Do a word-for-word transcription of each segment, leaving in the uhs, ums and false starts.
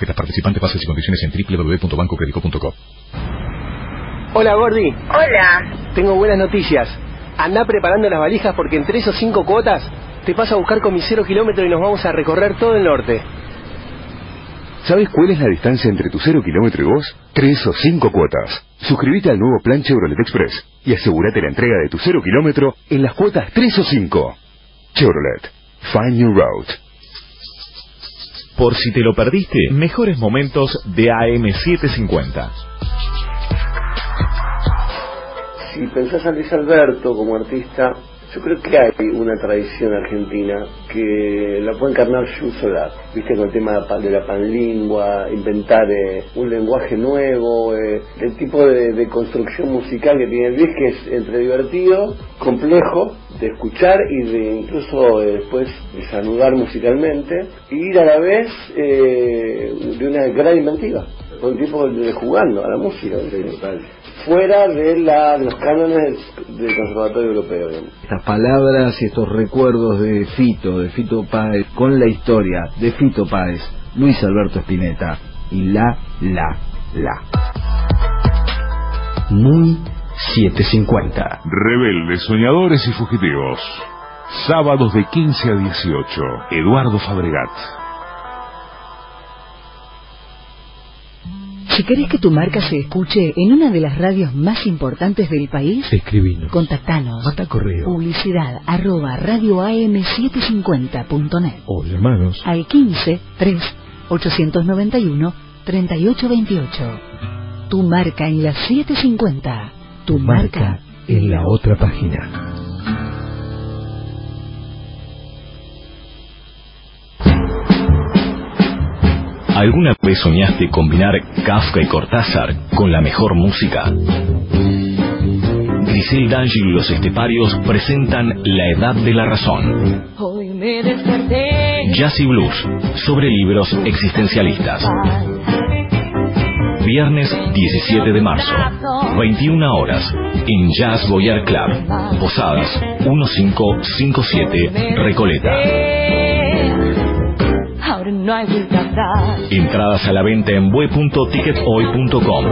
tarjetas participantes. Bases y condiciones en doble u doble u doble u punto banco crédico punto com. Hola, Gordi. Hola. Tengo buenas noticias. Andá preparando las valijas porque en tres o cinco cuotas te paso a buscar con mi cero kilómetro y nos vamos a recorrer todo el norte. ¿Sabes cuál es la distancia entre tu cero kilómetro y vos? Tres o cinco cuotas. Suscríbete al nuevo plan Chevrolet Express y asegúrate la entrega de tu cero kilómetro en las cuotas tres o cinco. Chevrolet. Find your route. Por si te lo perdiste, mejores momentos de A M setecientos cincuenta. Si pensás a Luis Alberto como artista, yo creo que hay una tradición argentina que la puede encarnar Jules Solar, viste, con el tema de la panlingua, inventar eh, un lenguaje nuevo, eh, el tipo de, de construcción musical que tiene Luis, que es entre divertido, complejo de escuchar y de incluso eh, después desanudar musicalmente, y a la vez eh, de una gran inventiva, un tipo de jugando a la música, total, fuera de, la, de los cánones del Conservatorio Europeo, digamos. Estas palabras y estos recuerdos de Fito, de Fito Páez, con la historia de Fito Páez, Luis Alberto Spinetta y la, la, la. Muy setecientos cincuenta. Rebeldes, soñadores y fugitivos. Sábados de quince a dieciocho. Eduardo Fabregat. Si querés que tu marca se escuche en una de las radios más importantes del país, escribinos, contactanos, manda correo, publicidad arroba radio a m setecientos cincuenta punto net o llamanos al quince, tres, ochocientos noventa y uno, treinta y ocho veintiocho. Tu marca en la setecientos cincuenta, tu, tu marca, marca en la otra página. ¿Alguna vez soñaste combinar Kafka y Cortázar con la mejor música? Grisel D'Angelo y los Esteparios presentan La Edad de la Razón. Hoy me desperté. Jazz y Blues, sobre libros existencialistas. Viernes diecisiete de marzo, veintiuna horas, en Jazz Boyar Club, Posadas quince cincuenta y siete, Recoleta. Entradas a la venta en bue punto ticket hoy punto com.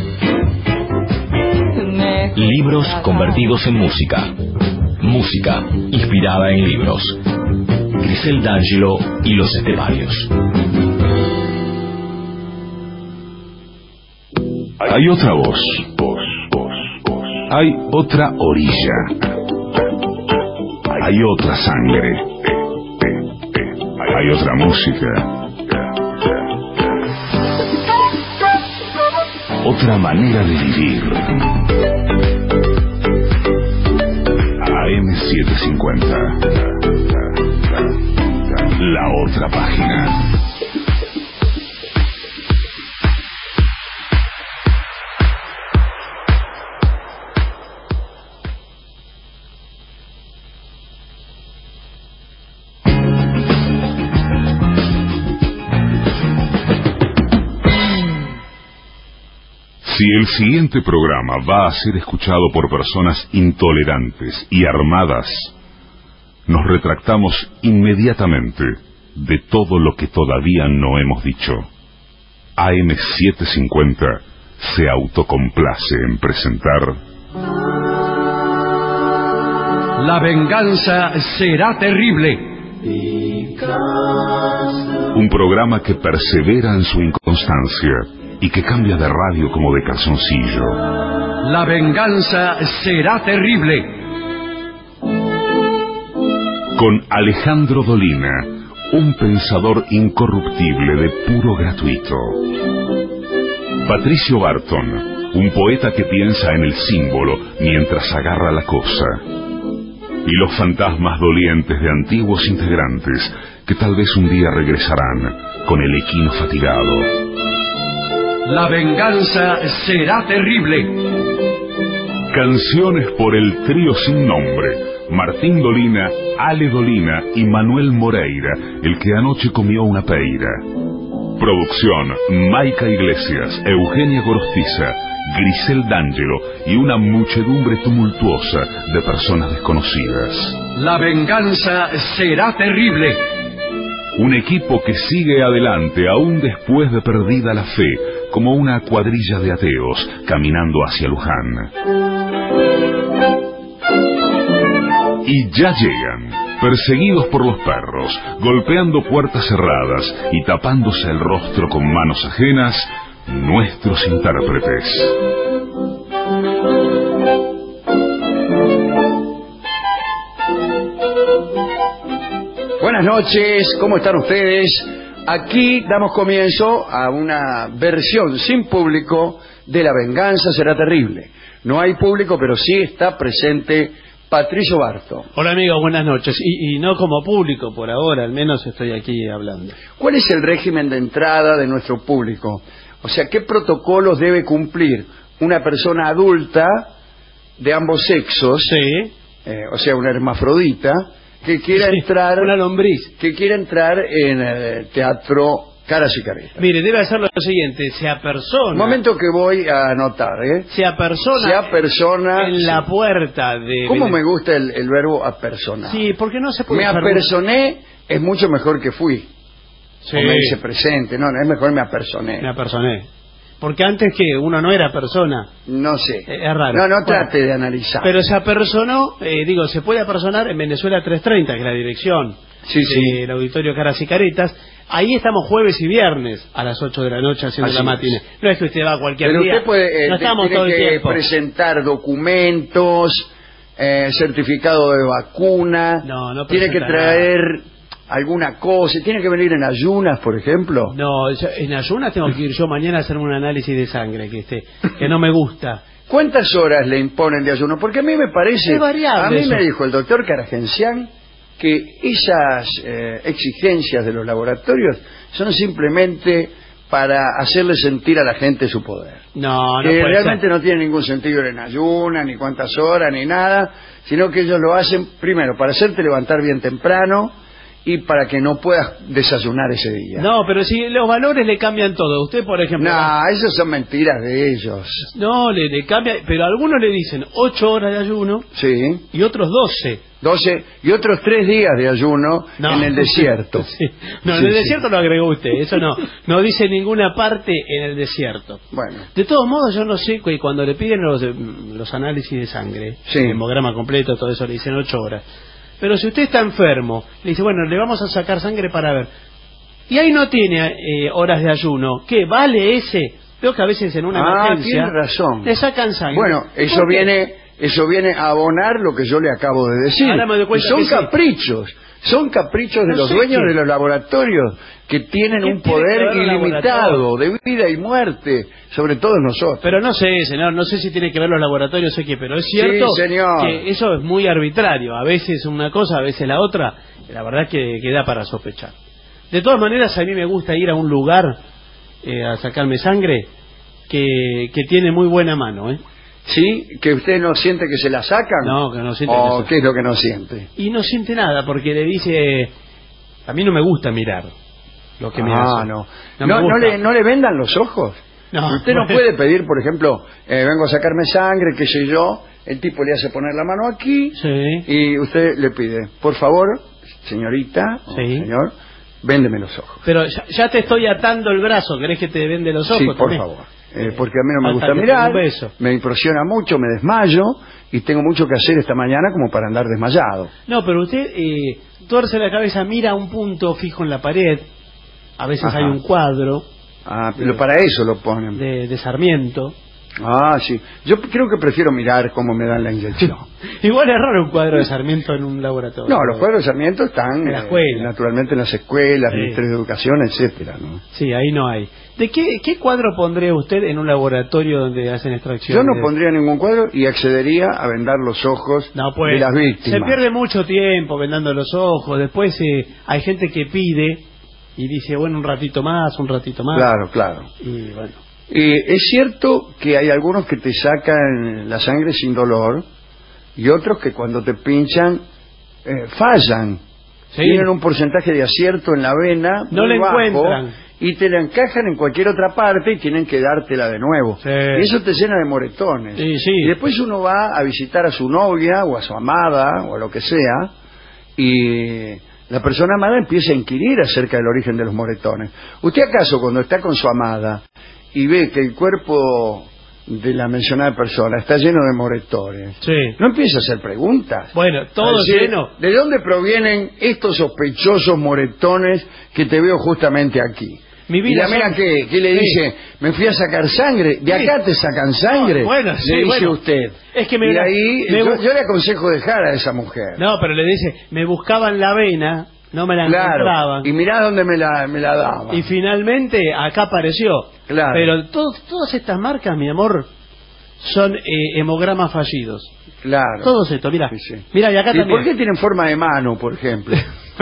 Libros convertidos en música. Música inspirada en libros. Grisel D'Angelo y los Esteparios. Hay otra voz. Voz, voz, voz. Hay otra orilla. Hay otra sangre. Hay otra música. Otra manera de vivir. A M setecientos cincuenta. La otra página. Si el siguiente programa va a ser escuchado por personas intolerantes y armadas, nos retractamos inmediatamente de todo lo que todavía no hemos dicho. A M setecientos cincuenta se autocomplace en presentar... La venganza será terrible. Un programa que persevera en su inconstancia y que cambia de radio como de calzoncillo. La venganza será terrible. Con Alejandro Dolina, un pensador incorruptible de puro gratuito. Patricio Barton, un poeta que piensa en el símbolo mientras agarra la cosa. Y los fantasmas dolientes de antiguos integrantes que tal vez un día regresarán con el equino fatigado. La venganza será terrible. Canciones por el trío sin nombre. Martín Dolina, Ale Dolina y Manuel Moreira, el que anoche comió una peira. Producción, Maica Iglesias, Eugenia Gorostiza, Grisel D'Angelo y una muchedumbre tumultuosa de personas desconocidas. La venganza será terrible. Un equipo que sigue adelante aún después de perdida la fe, como una cuadrilla de ateos caminando hacia Luján. Y ya llegan, perseguidos por los perros, golpeando puertas cerradas y tapándose el rostro con manos ajenas, nuestros intérpretes. Buenas noches, ¿cómo están ustedes? Aquí damos comienzo a una versión sin público de La Venganza Será Terrible. No hay público, pero sí está presente Patricio Barto. Hola amigos, buenas noches. Y, y no como público por ahora, al menos estoy aquí hablando. ¿Cuál es el régimen de entrada de nuestro público? O sea, ¿qué protocolos debe cumplir una persona adulta de ambos sexos? Sí. Eh, o sea, una hermafrodita que quiera sí, entrar, una lombriz, que quiera entrar en el teatro Caras y Caretas. Mire, debe hacer lo siguiente: se apersona. Un momento que voy a anotar, ¿eh? Se apersona. Se apersona en sí. la puerta de. ¿Cómo me gusta el, el verbo apersonar? Sí, porque no se puede. Me apersoné es mucho mejor que fui. Sí. O me dice presente, no, no es mejor me apersoné. Me apersoné. Porque antes que uno no era persona. No sé. Es raro. No, no bueno, trate de analizar. Pero se apersonó, eh, digo, se puede apersonar en Venezuela trescientos treinta, que es la dirección sí, sí. del Auditorio Caras y Caretas. Ahí estamos jueves y viernes a las ocho de la noche haciendo Así la matiné. Es. No es que usted va cualquier Pero día. usted puede, eh, no estamos tiene todo el que tiempo. presentar documentos, eh, certificado de vacuna. No, no tiene que traer nada. alguna cosa. Tiene que venir en ayunas, por ejemplo. No, en ayunas tengo que ir yo mañana a hacerme un análisis de sangre que este, que no me gusta. ¿Cuántas horas le imponen de ayuno? Porque a mí me parece, es variable a mí eso. me dijo el doctor Caragencián que esas eh, exigencias de los laboratorios son simplemente para hacerle sentir a la gente su poder. No, no que puede realmente ser. no tiene ningún sentido en ayuna, ni cuántas horas, ni nada, sino que ellos lo hacen primero para hacerte levantar bien temprano y para que no puedas desayunar ese día. No, pero si los valores le cambian todo. Usted, por ejemplo... No, esas son mentiras de ellos. No, le, le cambia, pero algunos le dicen ocho horas de ayuno sí. y otros doce. doce y otros tres días de ayuno no. en el desierto. Sí. No, sí, en el sí. desierto lo agregó usted, eso no. No dice ninguna parte en el desierto. Bueno. De todos modos, yo no sé, cuando le piden los, los análisis de sangre, sí. el hemograma completo, todo eso, le dicen ocho horas. Pero si usted está enfermo, le dice, bueno, le vamos a sacar sangre para ver. Y ahí no tiene eh, horas de ayuno. ¿Qué? ¿Vale ese? Veo que a veces en una ah, emergencia tiene razón. le sacan sangre. Bueno, eso viene, eso viene a abonar lo que yo le acabo de decir. Ahora me doy cuenta son que caprichos. Sí. Son caprichos de no los sé dueños qué. de los laboratorios que tienen un poder ilimitado de vida y muerte sobre todos nosotros. Pero no sé, señor, no sé si tiene que ver los laboratorios, sé que, pero es cierto sí, señor. que eso es muy arbitrario. A veces una cosa, a veces la otra. La verdad que, que da para sospechar. De todas maneras, a mí me gusta ir a un lugar eh, a sacarme sangre que, que tiene muy buena mano, ¿eh? ¿Sí? ¿Que usted no siente que se la sacan? No, que no siente. ¿O qué es lo que no siente? Y no siente nada, porque le dice... A mí no me gusta mirar lo que me ah, hace. No, no, no, no, no, le, ¿No le vendan los ojos? No. Usted no puede pedir, por ejemplo, eh, vengo a sacarme sangre, qué sé yo, el tipo le hace poner la mano aquí sí. y usted le pide, por favor, señorita, sí. o señor, véndeme los ojos. Pero ya, ya te estoy atando el brazo, ¿querés que te vende los ojos? Sí, por también? favor. Eh, porque a mí no me Hasta gusta que mirar, un beso. me impresiona mucho, me desmayo y tengo mucho que hacer esta mañana como para andar desmayado. No, pero usted eh, tuerce la cabeza, mira un punto fijo en la pared, a veces Ajá. hay un cuadro. Ah, pero de, para eso lo ponen. De, de Sarmiento. Ah, sí. Yo creo que prefiero mirar cómo me dan la inyección. Igual es raro un cuadro de Sarmiento en un laboratorio. No, los cuadros de Sarmiento están en la escuela. Eh, naturalmente en las escuelas, sí. ministerios de educación, etcétera, ¿no? Sí, ahí no hay. ¿De qué, qué cuadro pondría usted en un laboratorio donde hacen extracción? Yo no de... pondría ningún cuadro y accedería a vendar los ojos no, pues, de las víctimas. Se pierde mucho tiempo vendando los ojos. Después eh, hay gente que pide y dice, bueno, un ratito más, un ratito más. Claro, claro. Y bueno. Eh, es cierto que hay algunos que te sacan la sangre sin dolor y otros que cuando te pinchan eh, fallan. Sí. Tienen un porcentaje de acierto en la vena no muy le bajo, encuentran y te la encajan en cualquier otra parte y tienen que dártela de nuevo. Sí. Y eso te llena de moretones. Sí, sí. Y después uno va a visitar a su novia o a su amada o a lo que sea y la persona amada empieza a inquirir acerca del origen de los moretones. ¿Usted acaso cuando está con su amada y ve que el cuerpo de la mencionada persona está lleno de moretones, sí, no empieza a hacer preguntas? Bueno, todo decir, lleno. ¿de dónde provienen estos sospechosos moretones que te veo justamente aquí? Mi vida y la mina son... que, que le sí. dice, me fui a sacar sangre, de sí. acá te sacan sangre, no, bueno, sí, le dice bueno. usted. Es que me, y ahí me... yo, yo le aconsejo dejar a esa mujer. No, pero le dice, me buscaban la vena, no me la claro, encontraban. Y mirá dónde me la, me la daban. Y finalmente acá apareció. Claro. Pero to todas estas marcas, mi amor, son eh, hemogramas fallidos. Claro. Todos estos, mira. Sí, sí. Mira, y acá ¿Y también. por qué tienen forma de mano, por ejemplo?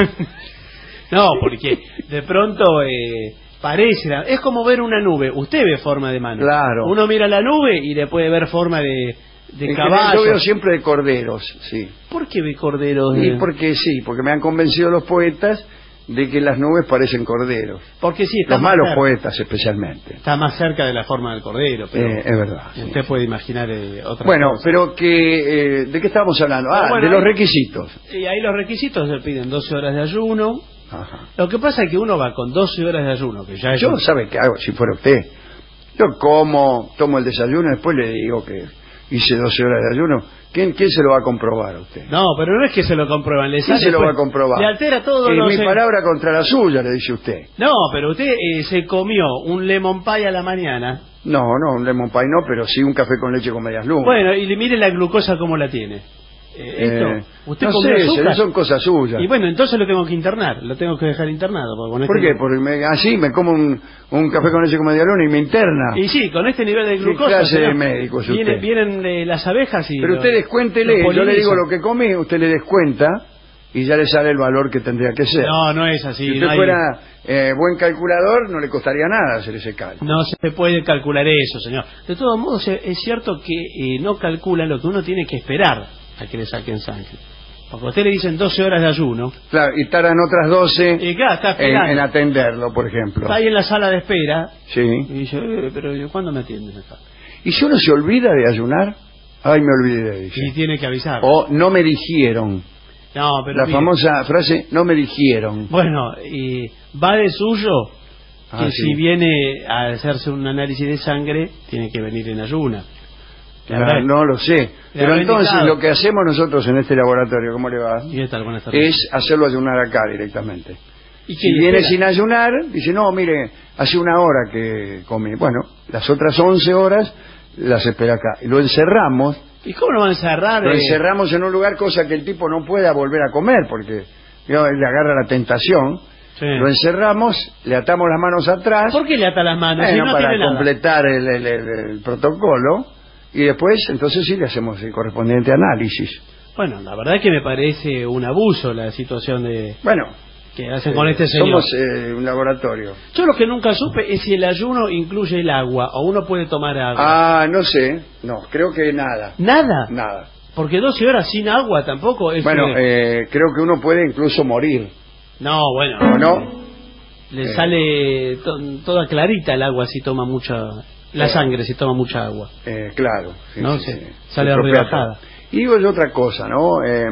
No, porque de pronto eh, parece, es como ver una nube. Usted ve forma de mano. Claro. Uno mira la nube y le puede ver forma de, de en caballo. Yo veo siempre de corderos, sí. ¿Por qué ve corderos? Y porque sí, porque me han convencido los poetas de que las nubes parecen corderos. Porque sí, está los más malos cerca. poetas especialmente. Está más cerca de la forma del cordero. Pero eh, es verdad. Usted sí. puede imaginar eh, otra Bueno, cosa. pero que eh, ¿de qué estábamos hablando? Ah, bueno, de los ahí, requisitos. Y ahí los requisitos se piden doce horas de ayuno. Ajá. Lo que pasa es que uno va con doce horas de ayuno, que ya es Yo, un... ¿sabe qué hago si fuera usted? Yo como, tomo el desayuno, después le digo que hice doce horas de ayuno. ¿Quién, quién se lo va a comprobar a usted? No, pero no es que se lo comprueban, le ¿Quién sale se lo va a después- comprobar? Le altera todo Es lo mi se- palabra contra la suya, le dice usted. No, pero usted eh, se comió un lemon pie a la mañana. No, no, un lemon pie no, pero sí un café con leche con medias lunas. Bueno, y le mire la glucosa cómo la tiene. Eh, esto, Eh, usted no comió sé, azúcar. son cosas suyas. Y bueno, entonces lo tengo que internar, lo tengo que dejar internado. porque con ¿Por este- qué? Porque me, así me como un, un café con leche con media luna y me interna. Y sí, con este nivel de ¿Qué glucosa. clase señor, de médico es viene- usted? Vienen eh, las abejas y... Pero lo- usted descuéntele, lo yo le digo polinizan. lo que comí, usted le descuenta y ya le sale el valor que tendría que ser. No, no es así. si usted no hay- fuera eh, buen calculador, no le costaría nada hacer ese cálculo. No se puede calcular eso, señor. De todos modos, eh, es cierto que eh, no calculan lo que uno tiene que esperar a que le saquen sangre. Porque a usted le dicen doce horas de ayuno. Claro, y tardan otras doce Y claro, está en, esperando. en atenderlo, por ejemplo. Está ahí en la sala de espera. Sí. Y dice, eh, pero ¿y ¿cuándo me atienden acá? ¿Y si uno se olvida de ayunar? Ay, me olvidé, dice. Y tiene que avisar. O no me dijeron. No, pero La mire, famosa frase, no me dijeron. Bueno, y va de suyo que Ah, sí. si viene a hacerse un análisis de sangre, tiene que venir en ayuna. Le Ah, habrá- no lo sé. le Pero habrá entonces indicado. lo que hacemos nosotros en este laboratorio, ¿cómo le va? ¿Y qué tal? Buenas tardes. Es hacerlo ayunar acá directamente. ¿Y Si qué viene espera? sin ayunar, dice, no, mire, hace una hora que comí. Bueno, las otras once horas las espera acá. Y lo encerramos, ¿Y cómo lo van a encerrar? lo eh? encerramos en un lugar, cosa que el tipo no pueda volver a comer, porque digamos, le agarra la tentación. Sí. Lo encerramos, le atamos las manos atrás. ¿Por qué le ata las manos? Bueno, si no para tiene nada. completar el, el- el- el protocolo. Y después, entonces sí le hacemos el correspondiente análisis. Bueno, la verdad que me parece un abuso la situación de Bueno, que hacen eh, con este señor. somos eh, un laboratorio. Yo lo que nunca supe es si el ayuno incluye el agua o uno puede tomar agua. Ah, no sé. No, creo que nada. ¿Nada? Nada. Porque doce horas sin agua tampoco es... Bueno, eh, eh, creo que uno puede incluso morir. No, bueno. ¿O no? Le Eh. sale to- toda clarita el agua si toma mucha... La Eh. sangre si toma mucha agua. Eh, claro. sí, No, sí, se- sí. sale Se estropea rebajada. todo. Y digo yo otra cosa, ¿no? Eh,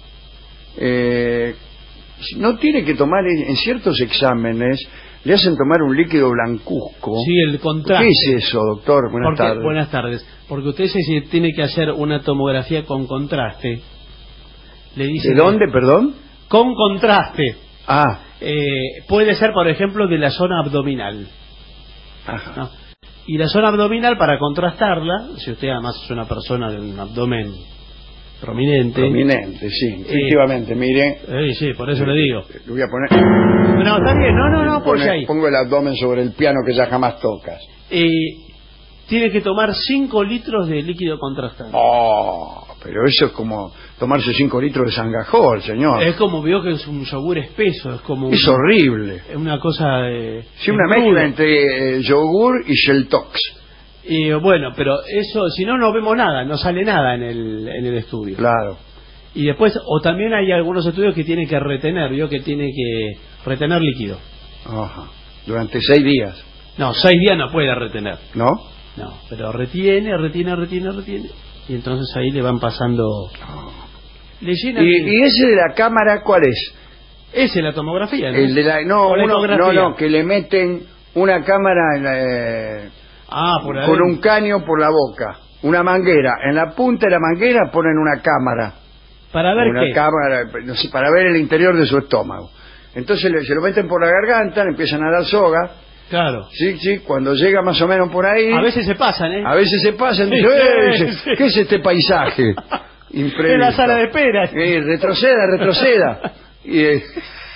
eh, no tiene que tomar en en ciertos exámenes, le hacen tomar un líquido blancuzco. Sí, el contraste. ¿Qué es eso, doctor? Buenas Porque- tardes. Buenas tardes. Porque usted se si tiene que hacer una tomografía con contraste. Le dice ¿De dónde, perdón? Con contraste. Ah, Eh, puede ser, por ejemplo, de la zona abdominal. ajá. ¿no? Y la zona abdominal, para contrastarla, si usted además es una persona de un abdomen prominente. Prominente, sí, efectivamente, mire. Eh, sí, por eso le digo. Le voy a poner. No, está bien, no, no, no, pues Pone- ahí. Pongo el abdomen sobre el piano que ya jamás tocas. Eh, tiene que tomar cinco litros de líquido contrastante. Oh, pero eso es como tomarse cinco litros de sangajol, señor. Es como vio que es un yogur espeso, es como Es un- horrible. es una cosa de... Sí, una de mezcla crudo. entre eh, yogur y Sheltox. Y bueno, pero eso, si no, no vemos nada, no sale nada en el, en el estudio. Claro. Y después, o también hay algunos estudios que tienen que retener, vio que tiene que retener líquido. Ajá. Durante seis días, No, seis días no puede retener. ¿no? No, pero retiene, retiene, retiene, retiene. Y entonces ahí le van pasando... Le llenan... ¿Y, y ese de la cámara cuál es? Esa es la tomografía, ¿no? El de la, no, O la uno- ecografía. no, no, que le meten una cámara en la, eh, Ah, por con adentro. un caño por la boca, una manguera. En la punta de la manguera ponen una cámara. ¿Para ver una qué? cámara, no sé, para ver el interior de su estómago. Entonces le- se lo meten por la garganta, le empiezan a dar soga. Claro. Sí, sí, cuando llega más o menos por ahí. A veces se pasan, ¿eh? A veces se pasan, Sí, dicen, "Eh, sí, dice, sí. ¿qué es este paisaje? Imprevisto. En la sala de espera. Eh, retroceda, retroceda. Y, eh,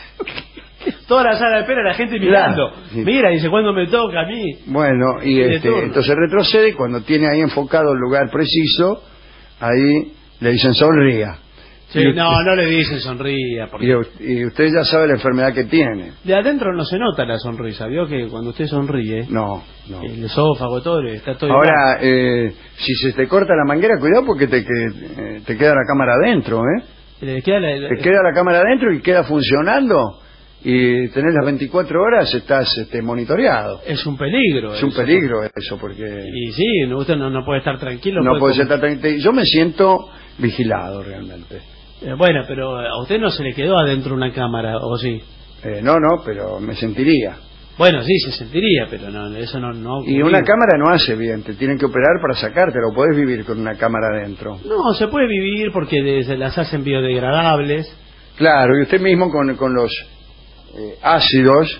Toda la sala de espera, la gente mirando. Claro, sí. Mira, dice, ¿cuándo me toca a mí? bueno, y De este, turno. entonces retrocede y cuando tiene ahí enfocado el lugar preciso, ahí le dicen sonría. Sí, Y- no, no le dicen sonría. Porque Y, y usted ya sabe la enfermedad que tiene. de adentro no se nota la sonrisa. ¿Vio que cuando usted sonríe, No, no. el esófago, todo, está todo Ahora, eh, si se te corta la manguera, cuidado porque te, que, eh, te queda la cámara adentro, ¿eh? igual. Le queda la- la- Te queda la cámara adentro y queda funcionando y tenés las veinticuatro horas, estás este, monitoreado. Es un peligro. Es un eso. peligro eso porque Y sí, no- usted no, no puede estar tranquilo. no puede comer. ser tan- tan- Yo me siento vigilado realmente. Eh, bueno, pero a usted no se le quedó adentro una cámara, ¿o sí? Eh, no, no, pero me sentiría. Bueno, sí, se sentiría, pero no, eso no... no ha Y ocurrido. una cámara no hace bien, te tienen que operar para sacártelo, podés vivir con una cámara adentro. No, se puede vivir porque de- se las hacen biodegradables. Claro, y usted mismo con, con los eh, ácidos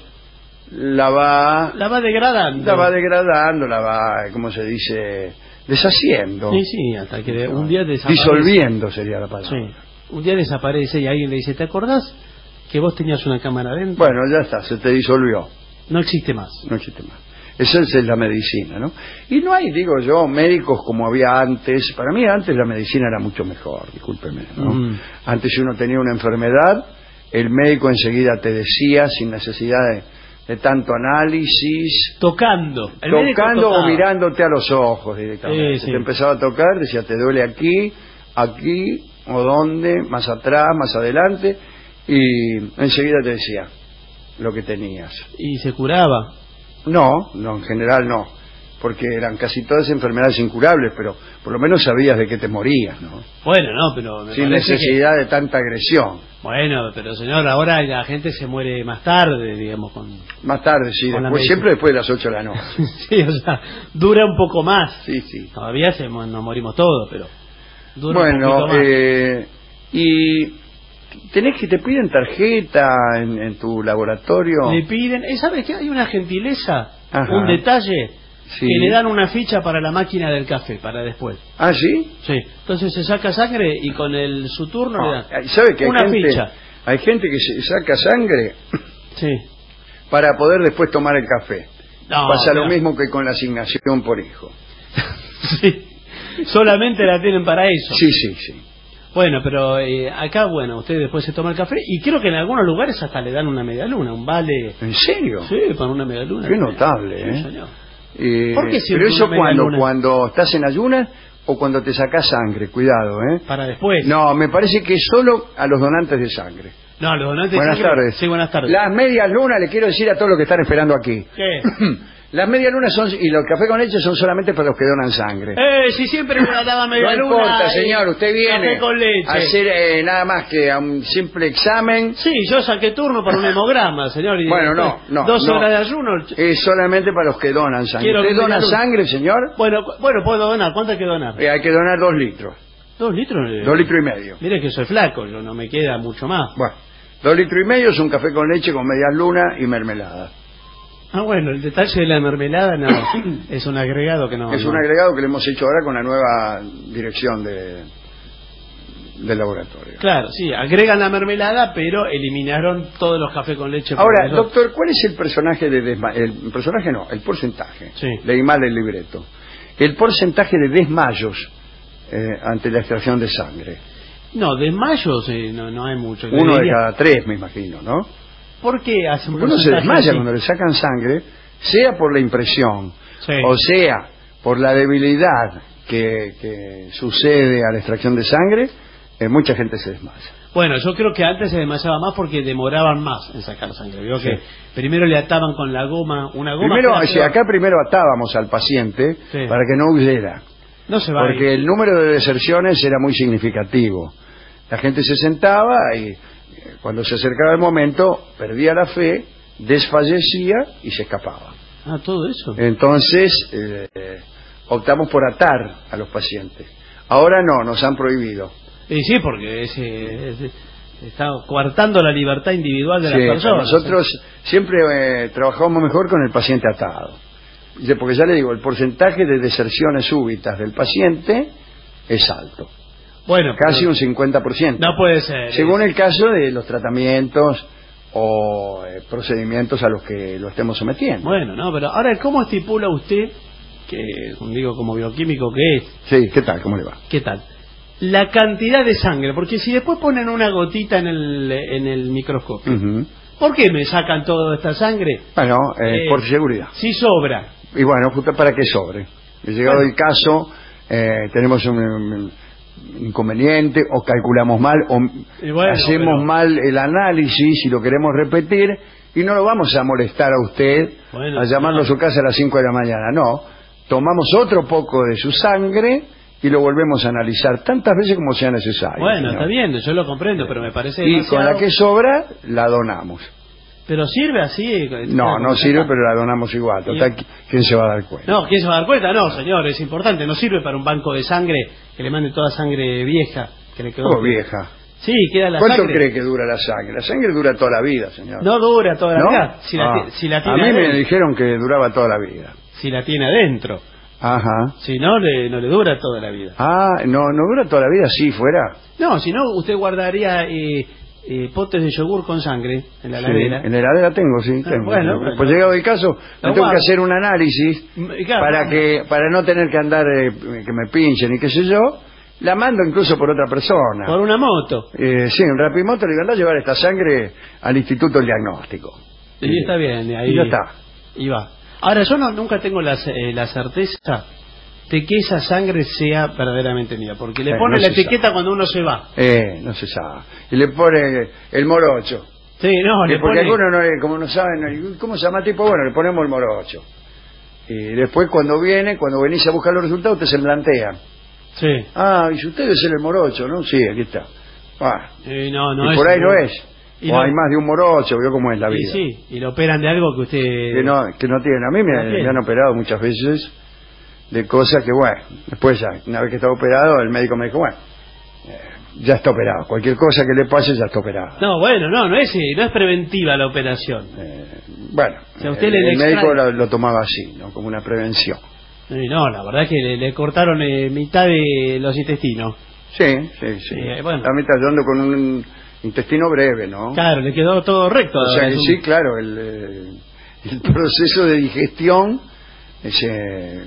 la va, La va degradando. la va degradando, la va, ¿cómo se dice? Deshaciendo. Sí, sí, hasta que de- un día desaparece. Disolviendo sería la palabra. Sí, un día desaparece y alguien le dice, ¿te acordás que vos tenías una cámara adentro? Bueno, ya está, se te disolvió. No existe más. No existe más. Esa es la medicina, ¿no? Y no hay, digo yo, médicos como había antes. Para mí antes la medicina era mucho mejor, discúlpeme, ¿no? Mm. Antes si uno tenía una enfermedad, el médico enseguida te decía, sin necesidad de, de tanto análisis, Tocando. El médico tocando o tocaba. mirándote a los ojos directamente. Sí, sí. Te empezaba a tocar, decía, te duele aquí, aquí, o dónde, más atrás, más adelante, y enseguida te decía lo que tenías. Y se curaba. No, no, en general no, porque eran casi todas enfermedades incurables, pero por lo menos sabías de qué te morías, ¿no? Bueno, no, pero... me Sin parece necesidad de tanta agresión. que- Bueno, pero señor, ahora la gente se muere más tarde, digamos, con... Más tarde, sí, Con la después, medicina. siempre después de las ocho de la noche. sí, o sea, dura un poco más. Sí, sí. Todavía se, mo- nos morimos todos, pero... Dura un Bueno, poquito más. eh, y tenés que te piden tarjeta en, en tu laboratorio. Le piden... ¿eh, ¿Sabe qué? Hay una gentileza, Ajá. un detalle, Sí. que le dan una ficha para la máquina del café, para después. Ah, ¿sí? Sí. Entonces se saca sangre y con el su turno le dan Ah, ¿sabe que hay una gente, ficha. hay gente que se saca sangre Sí. para poder después tomar el café? No, Pasa lo no. mismo que con la asignación por hijo. Sí. Solamente la tienen para eso. Sí, sí, sí. Bueno, pero eh, acá, bueno, usted después se toma el café y creo que en algunos lugares hasta le dan una media luna, un vale. ¿En serio? Sí, para una media luna. Qué notable, Sí, ¿eh? señor. Eh, ¿Por qué siempre pero eso una media cuando, luna? cuando estás en ayunas o cuando te sacas sangre, cuidado, ¿eh? Para después. No, me parece que solo a los donantes de sangre. No, los donantes de Buenas sangre- tardes. Sí, buenas tardes. Las medias lunas le quiero decir a todos los que están esperando aquí. ¿Qué? Las medias lunas son, y los cafés con leche son solamente para los que donan sangre. Eh, si siempre me la daba media No luna. importa, y señor, usted viene café con leche. a hacer eh, nada más que a un simple examen. Sí, yo saqué turno para un hemograma, señor. Y Bueno, después, no, no. Dos no. horas de ayuno. Es solamente para los que donan sangre. Quiero ¿Usted media dona luna. sangre, señor? Bueno, cu- bueno, puedo donar. ¿Cuánto hay que donar? Eh, hay que donar dos litros. Dos litros. eh. Dos litros y medio. Mire que soy flaco, yo no me queda mucho más. Bueno, dos litros y medio es un café con leche con medias lunas y mermelada. Ah, bueno, el detalle de la mermelada no, es un agregado que no... Es no. un agregado que le hemos hecho ahora con la nueva dirección de, del laboratorio. Claro, sí, agregan la mermelada, pero eliminaron todos los cafés con leche. Ahora, porque eso- doctor, ¿cuál es el personaje de desmayo? El personaje no, el porcentaje. Sí. Leí mal el libreto. El porcentaje de desmayos eh, ante la extracción de sangre. No, desmayos eh, no, no hay mucho. Uno de Diría- cada tres, me imagino, ¿no? ¿Por qué hacen Porque uno se porcentaje desmaya así? cuando le sacan sangre, sea por la impresión, Sí. o sea por la debilidad que, que sucede a la extracción de sangre, eh, mucha gente se desmaya. Bueno, yo creo que antes se desmayaba más porque demoraban más en sacar sangre. Vio Sí. que primero le ataban con la goma, una goma... Primero, que era o sea, peor. acá primero atábamos al paciente Sí. para que no huyera, No se va a porque ir. el número de deserciones era muy significativo. La gente se sentaba y eh, Cuando se acercaba el momento, perdía la fe, desfallecía y se escapaba. Ah, todo eso. Entonces, eh, optamos por atar a los pacientes. Ahora no, nos han prohibido. Y sí, porque es, es, está coartando la libertad individual de Sí, las personas. Nosotros siempre eh, trabajamos mejor con el paciente atado. Porque ya le digo, el porcentaje de deserciones súbitas del paciente es alto. Bueno, casi pero un cincuenta por ciento. No puede ser. Según el caso de los tratamientos o eh, procedimientos a los que lo estemos sometiendo. Bueno, no, pero ahora, ¿cómo estipula usted, que digo como bioquímico que es? Sí, ¿qué tal? ¿Cómo le va? ¿Qué tal? La cantidad de sangre, porque si después ponen una gotita en el, en el microscopio, uh-huh. ¿por qué me sacan toda esta sangre? Bueno, eh, eh, por seguridad. Si sobra. Y bueno, justo para que sobre. Y llegado Bueno. el caso, eh, tenemos un, un inconveniente, o calculamos mal, o bueno, hacemos pero... mal el análisis y lo queremos repetir, y no lo vamos a molestar a usted, bueno, a llamarlo no. a su casa a las cinco de la mañana. No, tomamos otro poco de su sangre y lo volvemos a analizar tantas veces como sea necesario. Bueno, señor. Está bien, yo lo comprendo, pero me parece Y demasiado... con la que sobra, la donamos. Pero sirve así. No, no sirve, pero la donamos igual. Total, ¿quién se va a dar cuenta? No, ¿quién se va a dar cuenta? No, señor, es importante. No sirve para un banco de sangre que le mande toda sangre vieja. Que le quedó ¿Cómo vieja? Sí, queda la ¿Cuánto sangre. cree que dura la sangre? La sangre dura toda la vida, señor. No dura toda la ¿No? vida. Si la, Ah, si la a tiene mí me adentro. dijeron que duraba toda la vida. Si la tiene adentro. Ajá. Si no, le, no le dura toda la vida. Ah, no, no dura toda la vida, sí, fuera. No, si no, usted guardaría eh, eh, potes de yogur con sangre en la Sí, heladera. en la heladera tengo, sí, Ah, tengo. bueno, pues bueno. llegado el caso, me Lo tengo que guardo. hacer un análisis Claro, para no. que para no tener que andar, eh, que me pinchen y qué sé yo. La mando incluso por otra persona. Por una moto. Eh, sí, un rapimoto le digo, anda a llevar esta sangre al Instituto del Diagnóstico. Y está bien, ahí. Y ya está. Y va. Ahora, yo no, nunca tengo la, eh, la certeza de que esa sangre sea verdaderamente mía, porque le Eh, pone no la se etiqueta sabe. cuando uno se va. Eh, no se sabe. Y le pone el morocho. Sí, no, Eh, le porque pone... algunos, no, le- como no saben, no- ¿cómo se llama el tipo? Bueno, le ponemos el morocho. Y después cuando viene, cuando venís a buscar los resultados, te se plantean. Sí. Ah, y si usted es el morocho, ¿no? Sí, aquí está. Ah, Eh, no, no y es por ahí no seguro. es. Y O no- hay más de un morocho, veo cómo es la Y vida. sí, y lo operan de algo que usted... Que no, que no tienen. A mí me, No tiene. me han operado muchas veces de cosas que, bueno, después ya, una vez que estaba operado, el médico me dijo, bueno, eh, ya está operado. Cualquier cosa que le pase ya está operado. No, bueno, no, no es, no es preventiva la operación. Eh, bueno, Si a usted el, le- le el médico extrae- lo, lo tomaba así, ¿no? Como una prevención. Y no, la verdad es que le, le cortaron eh, mitad de los intestinos. Sí, sí, sí. Eh, bueno. También está ayudando con un intestino breve, ¿no? Claro, le quedó todo recto. O sea Es que un- sí, claro, el, eh, el proceso de digestión es, eh,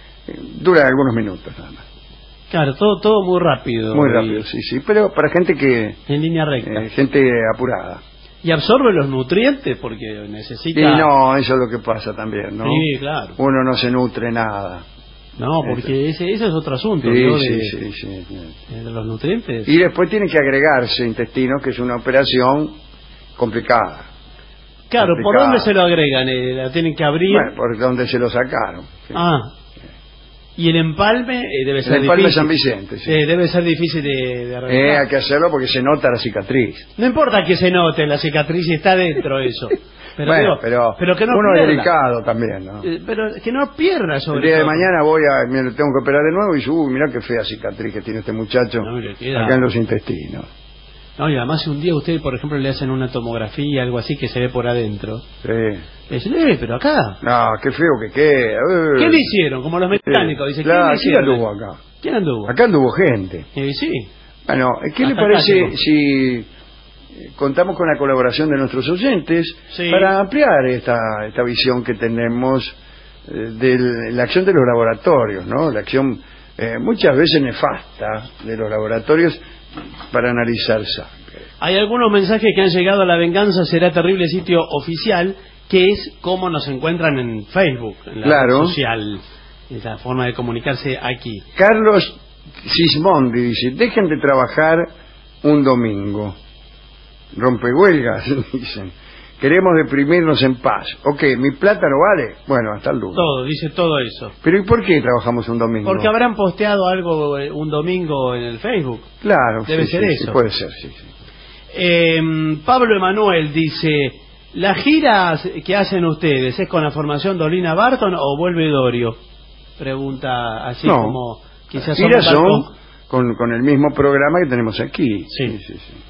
dura algunos minutos nada más. Claro, todo todo muy rápido. Muy y rápido, sí, sí, pero para gente que... En línea recta. eh, gente apurada. Y absorbe los nutrientes porque necesita... Y no, eso es lo que pasa también, ¿no? Sí, claro. Uno no se nutre nada. No, porque ese, ese es otro asunto, Sí, ¿no? sí, de, sí, sí, sí. de los nutrientes. Y después tiene que agregarse intestino, que es una operación complicada. Claro, ¿por complicada. dónde se lo agregan? Eh, ¿La tienen que abrir? Bueno, por donde se lo sacaron. Sí. Ah. Y el empalme eh, debe ser El empalme difícil. San Vicente, sí. Eh, debe ser difícil de, de Eh, arreglar. hay que hacerlo porque se nota la cicatriz. No importa que se note la cicatriz si está dentro eso. Pero, bueno, digo, pero, pero que no uno es pierda. delicado también, ¿no? Eh, pero que no pierda sobre El día de todo. mañana voy a, me lo tengo que operar de nuevo y digo, uy, mirá qué fea cicatriz que tiene este muchacho No, le queda- acá en los intestinos. No, y además si un día usted, por ejemplo, le hacen una tomografía, algo así que se ve por adentro, Sí. le dicen, eh, pero acá, No, qué feo que queda. eh. ¿qué le hicieron? Como los mecánicos, Sí. dicen, Claro, ¿qué le ¿quién hicieron? anduvo acá? ¿Quién anduvo? Acá anduvo gente. Eh, sí. Bueno, ¿qué le Hasta parece acá, si eh, contamos con la colaboración de nuestros oyentes Sí. para ampliar esta, esta visión que tenemos eh, de la acción de los laboratorios, ¿no? La acción eh, muchas veces nefasta de los laboratorios para analizar sangre. Hay algunos mensajes que han llegado a La Venganza Será Terrible sitio oficial, que es como nos encuentran en Facebook, en la Claro. red social, es la forma de comunicarse aquí. Carlos Sismondi dice, dejen de trabajar un domingo. Rompehuelgas, dicen. Queremos deprimirnos en paz. Ok, ¿mi plata no vale? Bueno, hasta el lunes. Todo, dice todo eso. Pero ¿y por qué trabajamos un domingo? Porque habrán posteado algo eh, un domingo en el Facebook. Claro, Debe sí, ser sí, eso. sí, puede ser, sí, sí. Eh, Pablo Emanuel dice, ¿las giras que hacen ustedes es con la formación de Olina Barton o vuelve Dorio? Pregunta así no, como quizás las giras son con, con el mismo programa que tenemos aquí. Sí. Sí, sí, sí.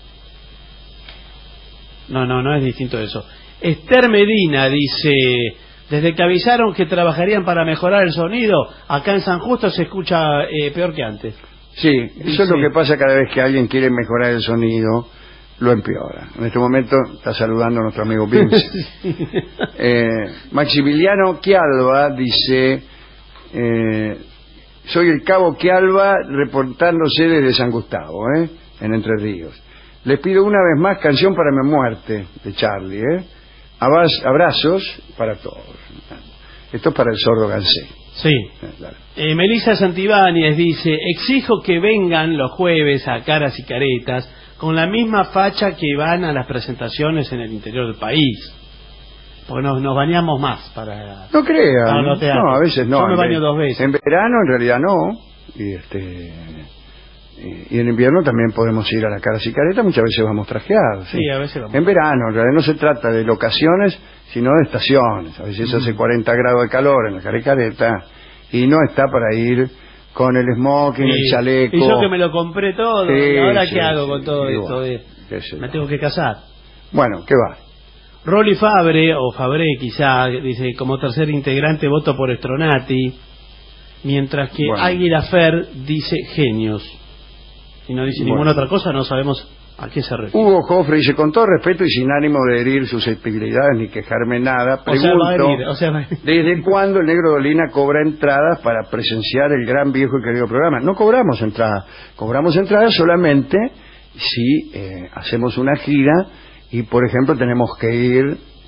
No, no, no es distinto eso. Esther Medina dice, desde que avisaron que trabajarían para mejorar el sonido, acá en San Justo se escucha eh, peor que antes. Sí, eso dice, es lo que pasa cada vez que alguien quiere mejorar el sonido, lo empeora. En este momento está saludando a nuestro amigo Vince. eh, Maximiliano Quialba dice, eh, soy el cabo Quialba reportándose desde San Gustavo, eh, en Entre Ríos. Les pido una vez más canción para mi muerte de Charlie, ¿eh? Abrazos para todos. Esto es para el sordo Gansé. Sí. Eh, Melissa Santibáñez dice, exijo que vengan los jueves a Caras y Caretas con la misma facha que van a las presentaciones en el interior del país. Porque nos, nos bañamos más para... No crean. Para no, no, a veces no. Yo me baño dos veces. En verano en realidad no. Y este... y en invierno también podemos ir a la Caras y Caretas, muchas veces vamos trajeados. ¿sí? Sí, a veces vamos. En verano, en realidad no se trata de locaciones, sino de estaciones. A veces mm. hace cuarenta grados de calor en la Caras y Caretas y no está para ir con el smoking, sí. el chaleco. Y yo que me lo compré todo, sí, ¿y ahora sí, qué hago sí, con todo sí, esto? bueno, De... Me tengo que casar. Bueno, ¿qué va? Rolly Fabre, o Fabre quizá, dice, como tercer integrante voto por Stronati, mientras que bueno. Águila Fer dice genios. Y no dice bueno. ninguna otra cosa, no sabemos a qué se refiere. Hugo Jofre dice, con todo respeto y sin ánimo de herir susceptibilidades ni quejarme nada, pregunto, o sea, va a venir, o sea, va a venir. ¿desde cuándo el Negro de Olina cobra entradas para presenciar el gran viejo y querido programa? No cobramos entradas, cobramos entradas solamente si eh, hacemos una gira y, por ejemplo, tenemos que ir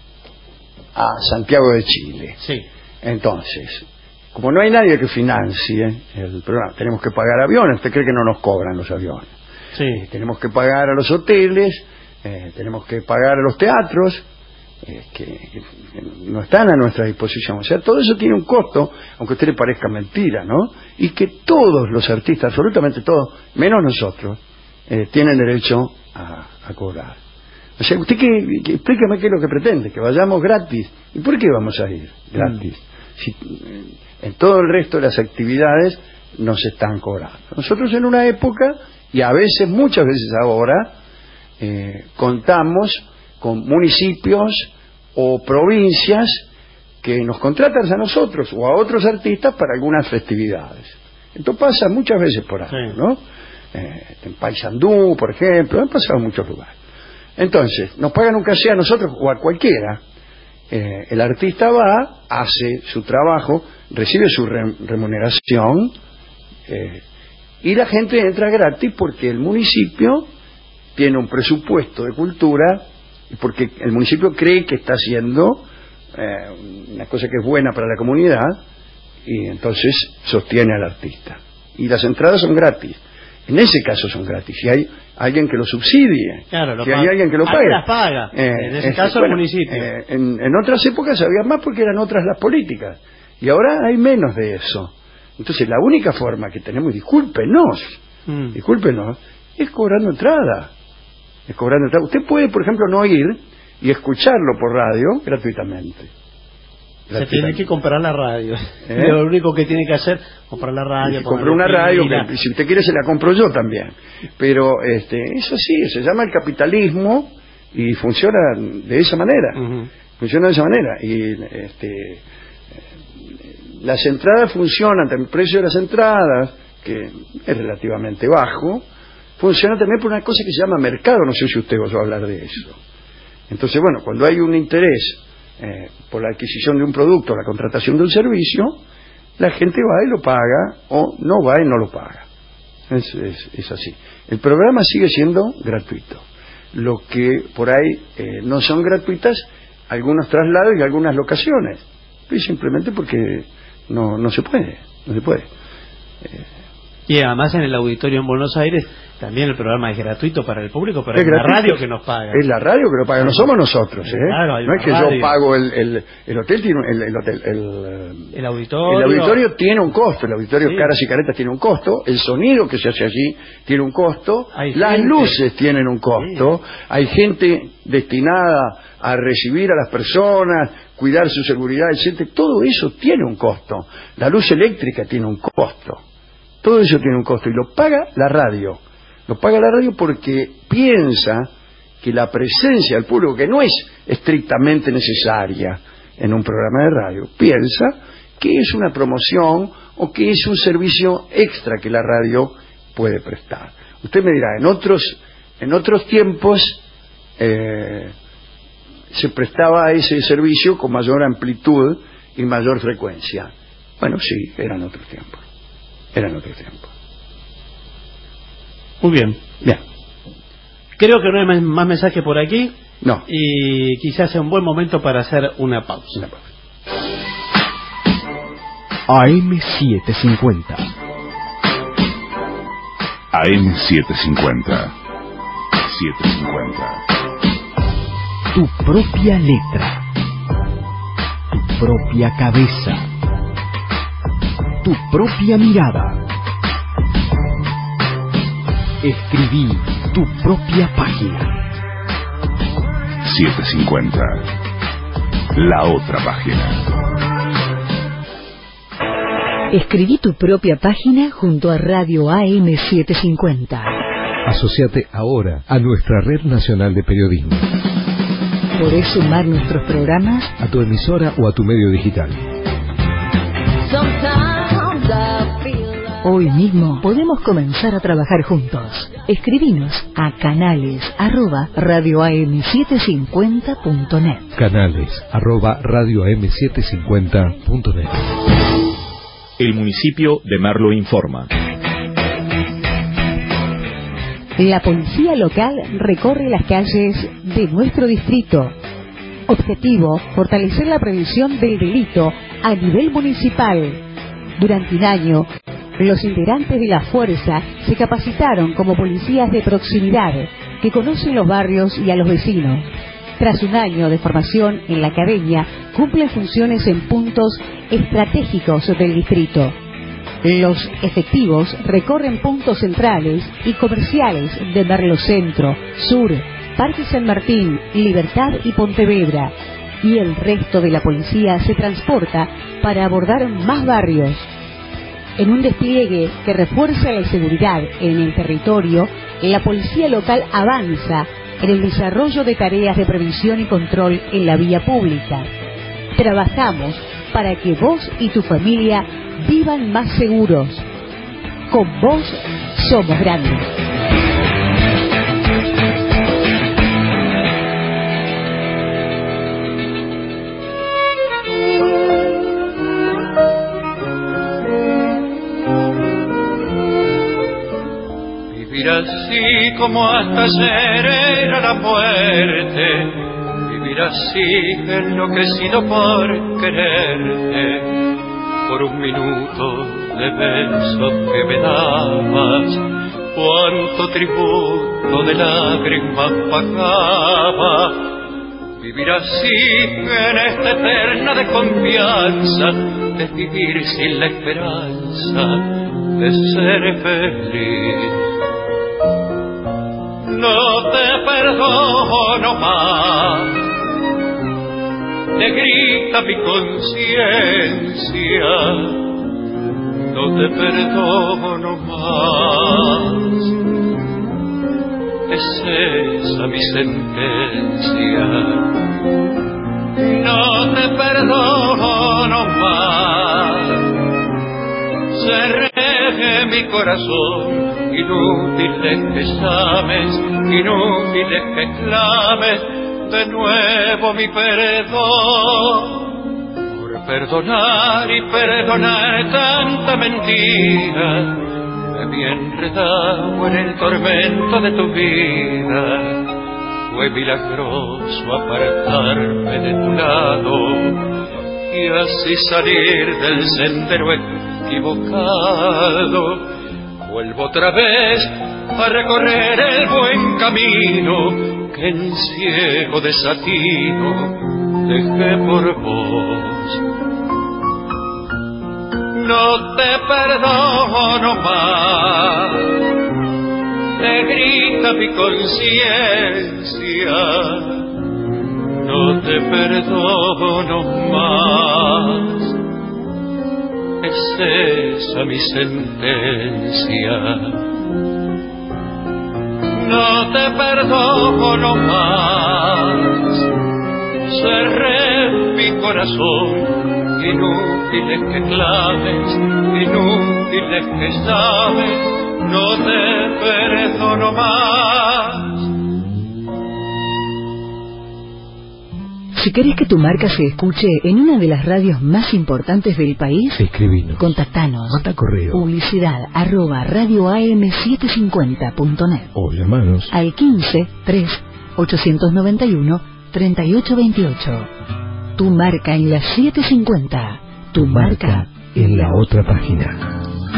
a Santiago de Chile. Sí. Entonces... como no hay nadie que financie el programa, tenemos que pagar aviones. ¿Usted cree que no nos cobran los aviones? Sí. Eh, tenemos que pagar a los hoteles, eh, tenemos que pagar a los teatros, eh, que, que no están a nuestra disposición. O sea, todo eso tiene un costo, aunque a usted le parezca mentira, ¿no? Y que todos los artistas, absolutamente todos, menos nosotros, eh, tienen derecho a, a cobrar. O sea, usted que, que explíqueme qué es lo que pretende, que vayamos gratis. ¿Y por qué vamos a ir gratis? Mm. Si, eh, en todo el resto de las actividades nos están cobrando. Nosotros en una época, y a veces, muchas veces ahora, eh, contamos con municipios o provincias que nos contratan a nosotros o a otros artistas para algunas festividades. Esto pasa muchas veces por ahí, ¿no? Eh, en Paysandú, por ejemplo, han pasado en muchos lugares. Entonces, nos pagan un cachê a nosotros o a cualquiera. Eh, el artista va, hace su trabajo, recibe su re remuneración eh, y la gente entra gratis porque el municipio tiene un presupuesto de cultura y porque el municipio cree que está haciendo eh, una cosa que es buena para la comunidad y entonces sostiene al artista. Y las entradas son gratis. En ese caso son gratis. Si hay alguien que lo subsidie, claro, lo si hay alguien que lo pague, las paga. Eh, en ese eh, caso bueno, el municipio. Eh, en, en otras épocas había más porque eran otras las políticas. Y ahora hay menos de eso. Entonces la única forma que tenemos, discúlpenos, mm. discúlpenos, es cobrando entrada. Es cobrando entrada. Usted puede, por ejemplo, no ir y escucharlo por radio gratuitamente. Se tiene que comprar la radio. ¿Eh? Lo único que tiene que hacer comprar la radio. Comprar una radio, que, si usted quiere se la compro yo también. Pero este, eso sí, se llama el capitalismo y funciona de esa manera. Uh-huh. Funciona de esa manera. Y este, las entradas funcionan, el precio de las entradas, que es relativamente bajo, funciona también por una cosa que se llama mercado. No sé si usted va a hablar de eso. Entonces, bueno, cuando hay un interés Eh, por la adquisición de un producto, la contratación de un servicio, la gente va y lo paga o no va y no lo paga. Es, es, es así. El programa sigue siendo gratuito. Lo que por ahí eh, no son gratuitas, algunos traslados y algunas locaciones. Y simplemente porque no, no se puede. No se puede. Eh, Y además en el auditorio en Buenos Aires también el programa es gratuito para el público, pero es, es la gratuito. radio que nos paga. Es la radio que nos paga, no somos nosotros, ¿eh? Claro, hay no es que radio. yo pago el, el, el hotel, tiene el, el hotel, el, el auditorio. El auditorio tiene un costo, el auditorio Sí. Caras y Caretas tiene un costo, el sonido que se hace allí tiene un costo, Hay las gente. luces tienen un costo, sí. Hay gente destinada a recibir a las personas, cuidar su seguridad, etcétera. Todo eso tiene un costo. La luz eléctrica tiene un costo. Todo eso tiene un costo y lo paga la radio. Lo paga la radio porque piensa que la presencia del público, que no es estrictamente necesaria en un programa de radio, piensa que es una promoción o que es un servicio extra que la radio puede prestar. Usted me dirá, en otros, en otros tiempos eh, se prestaba ese servicio con mayor amplitud y mayor frecuencia. Bueno, sí, eran otros tiempos. Eran otros tiempos. Muy bien. Bien. Creo que no hay más, más mensajes por aquí. No. Y quizás sea un buen momento para hacer una pausa. Una pausa. A M setecientos cincuenta. A M setecientos cincuenta. setecientos cincuenta. Tu propia letra. Tu propia cabeza. Tu propia mirada. Escribí tu propia página. setecientos cincuenta. La otra página. Escribí tu propia página junto a Radio A M setecientos cincuenta. Asociate ahora a nuestra red nacional de periodismo. Podés sumar nuestros programas a tu emisora o a tu medio digital. Hoy mismo podemos comenzar a trabajar juntos. Escribinos a canales arroba radio a m setecientos cincuenta punto net. Canales arroba radio a m setecientos cincuenta punto net. El municipio de Merlo informa. La policía local recorre las calles de nuestro distrito. Objetivo, fortalecer la prevención del delito a nivel municipal. Durante un año, los integrantes de la fuerza se capacitaron como policías de proximidad que conocen los barrios y a los vecinos. Tras un año de formación en la academia, cumplen funciones en puntos estratégicos del distrito. Los efectivos recorren puntos centrales y comerciales de Merlo Centro, Sur, Parque San Martín, Libertad y Pontevedra. Y el resto de la policía se transporta para abordar más barrios. En un despliegue que refuerza la seguridad en el territorio, la policía local avanza en el desarrollo de tareas de prevención y control en la vía pública. Trabajamos para que vos y tu familia vivan más seguros. Con vos somos grandes. Vivir así como hasta ayer era la muerte, vivir así enloquecido por quererte, por un minuto de beso que me dabas, cuánto tributo de lágrimas pagaba. Vivir así en esta eterna desconfianza, de vivir sin la esperanza de ser feliz. No te perdono más, te grita mi conciencia. No te perdono más, es esa mi sentencia. No te perdono más, cerré mi corazón. Inútil es que llames, inútil es que clames de nuevo mi perdón. Por perdonar y perdonar tanta mentira, me vi enredado en el tormento de tu vida. Fue milagroso apartarme de tu lado y así salir del sendero equivocado. vuelvo otra vez a recorrer el buen camino que en ciego desatino dejé por vos. No te perdono más, te grita mi conciencia. No te perdono más, es esa mi sentencia. No te perdono más, cerré mi corazón. Inútiles que clames, inútiles que sabes, no te perdono más. Si querés que tu marca se escuche en una de las radios más importantes del país, escribinos, contactanos, manda correo, publicidad arroba radio a m setecientos cincuenta punto net o llamanos al quince, tres, ochocientos noventa y uno, treinta y ocho veintiocho. Tu marca en la setecientos cincuenta, tu marca en la otra página.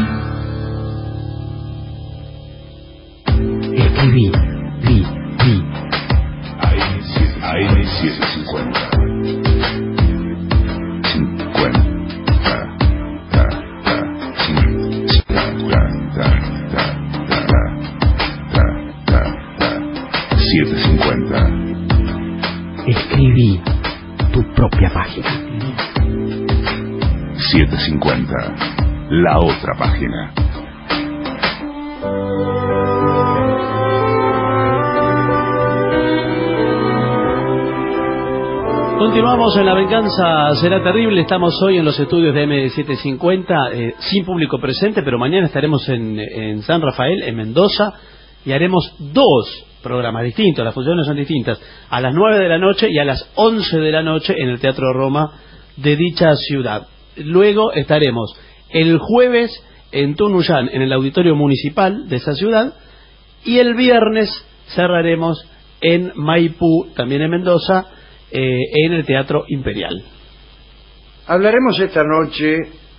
Escribí, vi, vi. A M setecientos cincuenta. cincuenta. Ta, ta, cincuenta. setecientos cincuenta. Escribí tu propia página. setecientos cincuenta. La otra página. Continuamos en La Venganza Será Terrible. Estamos hoy en los estudios de M setecientos cincuenta, eh, sin público presente, pero mañana estaremos en, en San Rafael, en Mendoza, y haremos dos programas distintos. Las funciones son distintas, a las nueve de la noche y a las once de la noche en el Teatro Roma de dicha ciudad. Luego estaremos el jueves en Tunuyán, en el Auditorio Municipal de esa ciudad, y el viernes cerraremos en Maipú, también en Mendoza, eh, en el Teatro Imperial. Hablaremos esta noche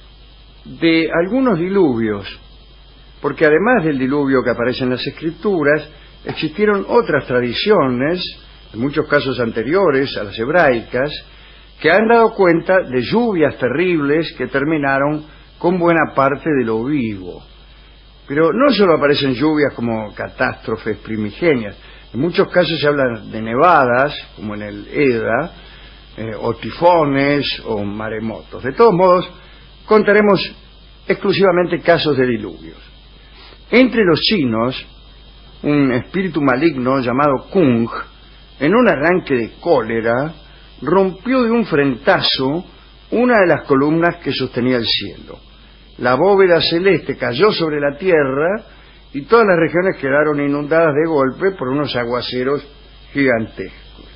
de algunos diluvios, porque además del diluvio que aparece en las Escrituras, existieron otras tradiciones, en muchos casos anteriores a las hebraicas, que han dado cuenta de lluvias terribles que terminaron con buena parte de lo vivo. Pero no solo aparecen lluvias como catástrofes primigenias, en muchos casos se habla de nevadas, como en el Edda, eh, o tifones o maremotos. De todos modos, contaremos exclusivamente casos de diluvios. Entre los chinos, un espíritu maligno llamado Kung, en un arranque de cólera, rompió de un frentazo una de las columnas que sostenía el cielo. La bóveda celeste cayó sobre la tierra y todas las regiones quedaron inundadas de golpe por unos aguaceros gigantescos.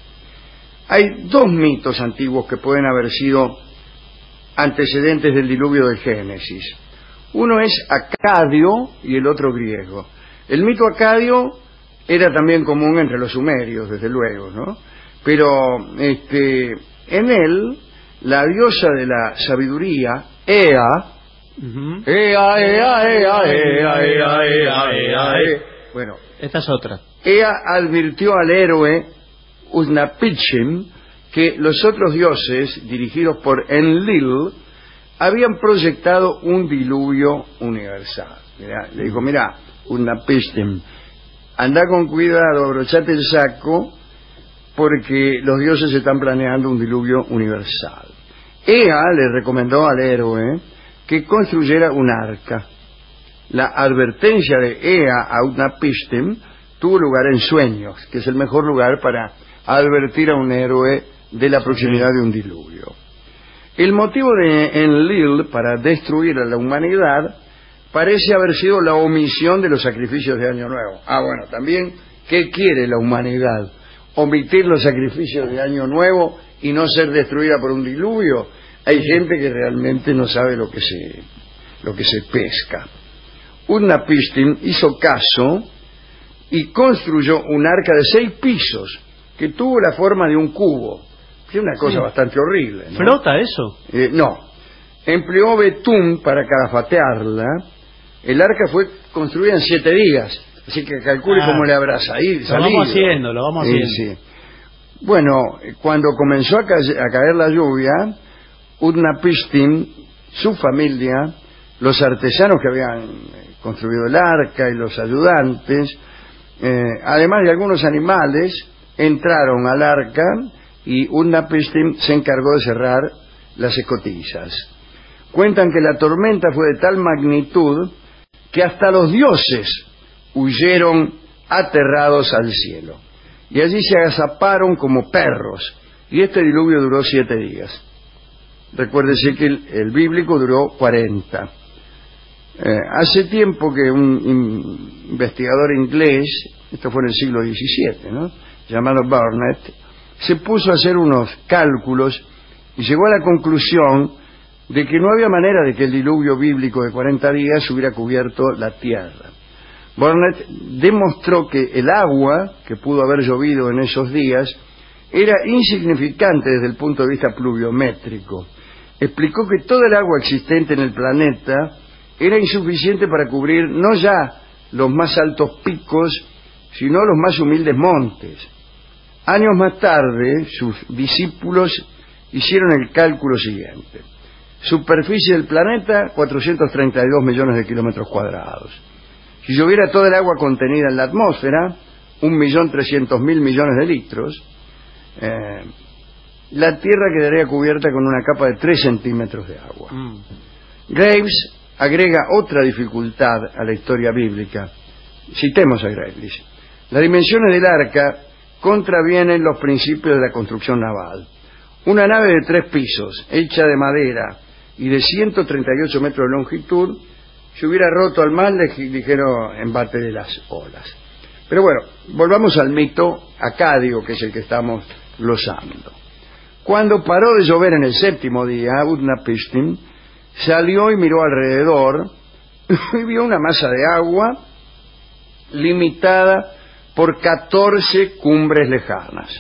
Hay dos mitos antiguos que pueden haber sido antecedentes del diluvio del Génesis. Uno es acadio y el otro griego. El mito acadio era también común entre los sumerios, desde luego, ¿no? Pero este, en él, la diosa de la sabiduría, Ea, uh-huh. Ea, Ea, Ea, Ea, Ea, Ea, Ea, Ea, bueno, esta es otra. Ea advirtió al héroe Uznapichim que los otros dioses, dirigidos por Enlil, habían proyectado un diluvio universal. Mirá, le dijo, mira, Uznapichim, anda con cuidado, abrochate el saco, porque los dioses están planeando un diluvio universal. Ea le recomendó al héroe que construyera un arca. La advertencia de Ea a Uznapishtim tuvo lugar en sueños, que es el mejor lugar para advertir a un héroe de la proximidad de un diluvio. El motivo de Enlil para destruir a la humanidad parece haber sido la omisión de los sacrificios de Año Nuevo. Ah, bueno, también, ¿qué quiere la humanidad? ¿Omitir los sacrificios de Año Nuevo y no ser destruida por un diluvio? Hay gente que realmente no sabe lo que se, lo que se pesca. Uznapishtim hizo caso y construyó un arca de seis pisos que tuvo la forma de un cubo, que es una cosa sí. bastante horrible, ¿no? ¿Flota eso? Eh, no. Empleó betún para calafatearla, El arca fue construida en siete días, así que calcule ah, cómo le habrá salido. Lo vamos haciendo, lo vamos haciendo. Sí, sí. Bueno, cuando comenzó a, ca a caer la lluvia, Utnapishtim, su familia, los artesanos que habían construido el arca y los ayudantes, eh, además de algunos animales, entraron al arca y Utnapishtim se encargó de cerrar las escotillas. Cuentan que la tormenta fue de tal magnitud que hasta los dioses huyeron aterrados al cielo. Y allí se agazaparon como perros. Y este diluvio duró siete días. Recuérdese que el, el bíblico duró cuarenta. Eh, hace tiempo que un in, investigador inglés, esto fue en el siglo diecisiete, ¿no?, llamado Burnett, se puso a hacer unos cálculos y llegó a la conclusión de que no había manera de que el diluvio bíblico de cuarenta días hubiera cubierto la tierra. Burnett demostró que el agua que pudo haber llovido en esos días era insignificante desde el punto de vista pluviométrico. Explicó que toda el agua existente en el planeta era insuficiente para cubrir no ya los más altos picos, sino los más humildes montes. Años más tarde, sus discípulos hicieron el cálculo siguiente. Superficie del planeta, cuatrocientos treinta y dos millones de kilómetros cuadrados. Si lloviera toda el agua contenida en la atmósfera, un millón trescientos mil millones de litros, eh, la Tierra quedaría cubierta con una capa de tres centímetros de agua. Mm. Graves agrega otra dificultad a la historia bíblica. Citemos a Graves. Las dimensiones del arca contravienen los principios de la construcción naval. Una nave de tres pisos, hecha de madera y de ciento treinta y ocho metros de longitud, se hubiera roto al más ligero embate de las olas. Pero bueno, volvamos al mito acádico, que es el que estamos glosando. Cuando paró de llover en el séptimo día, Utnapishtim salió y miró alrededor y vio una masa de agua limitada por catorce cumbres lejanas.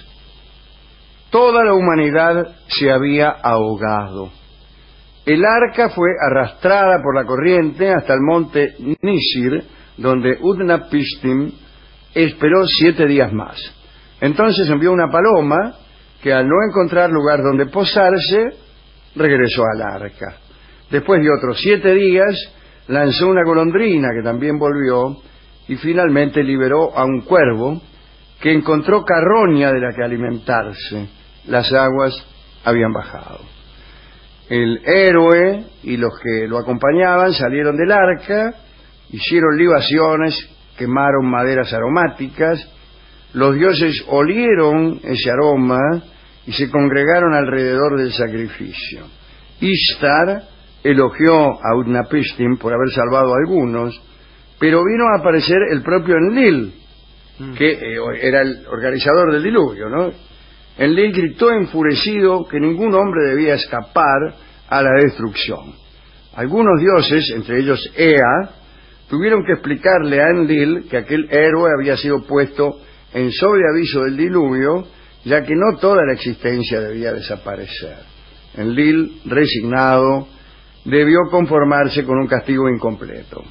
Toda la humanidad se había ahogado. El arca fue arrastrada por la corriente hasta el monte Nisir, donde Utnapishtim esperó siete días más. Entonces envió una paloma que, al no encontrar lugar donde posarse, regresó al arca. Después de otros siete días, lanzó una golondrina que también volvió y finalmente liberó a un cuervo que encontró carroña de la que alimentarse. Las aguas habían bajado. El héroe y los que lo acompañaban salieron del arca, hicieron libaciones, quemaron maderas aromáticas. Los dioses olieron ese aroma y se congregaron alrededor del sacrificio. Ishtar elogió a Utnapishtim por haber salvado a algunos, pero vino a aparecer el propio Enlil, que eh, era el organizador del diluvio, ¿no? Enlil gritó enfurecido que ningún hombre debía escapar a la destrucción. Algunos dioses, entre ellos Ea, tuvieron que explicarle a Enlil que aquel héroe había sido puesto en sobreaviso del diluvio, ya que no toda la existencia debía desaparecer. Enlil, resignado, debió conformarse con un castigo incompleto.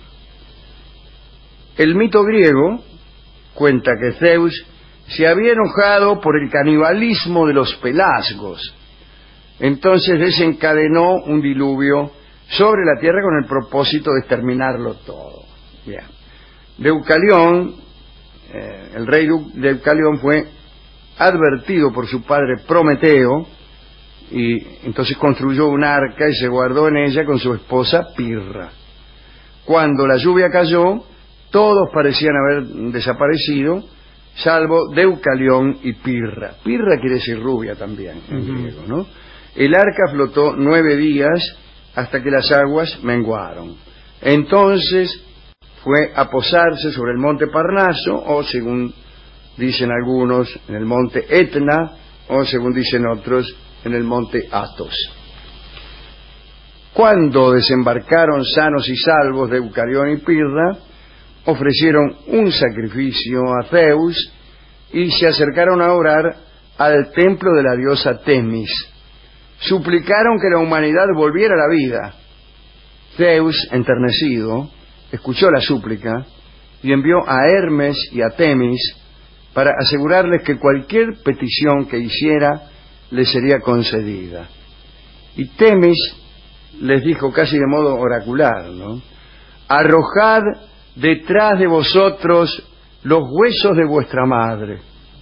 El mito griego cuenta que Zeus se había enojado por el canibalismo de los pelasgos. Entonces desencadenó un diluvio sobre la tierra con el propósito de exterminarlo todo. Bien. Deucalión, eh, el rey Deucalión, fue advertido por su padre Prometeo y entonces construyó un arca y se guardó en ella con su esposa Pirra. Cuando la lluvia cayó, todos parecían haber desaparecido, salvo Deucalión y Pirra. Pirra quiere decir rubia también en uh-huh. griego, ¿no? El arca flotó nueve días hasta que las aguas menguaron. Entonces fue a posarse sobre el monte Parnaso, o según dicen algunos, en el monte Etna, o según dicen otros, en el monte Athos. Cuando desembarcaron sanos y salvos Deucalión y Pirra, ofrecieron un sacrificio a Zeus y se acercaron a orar al templo de la diosa Temis. Suplicaron que la humanidad volviera a la vida. Zeus, enternecido, escuchó la súplica y envió a Hermes y a Temis para asegurarles que cualquier petición que hiciera les sería concedida. Y Temis les dijo casi de modo oracular, ¿no? Arrojad detrás de vosotros los huesos de vuestra madre.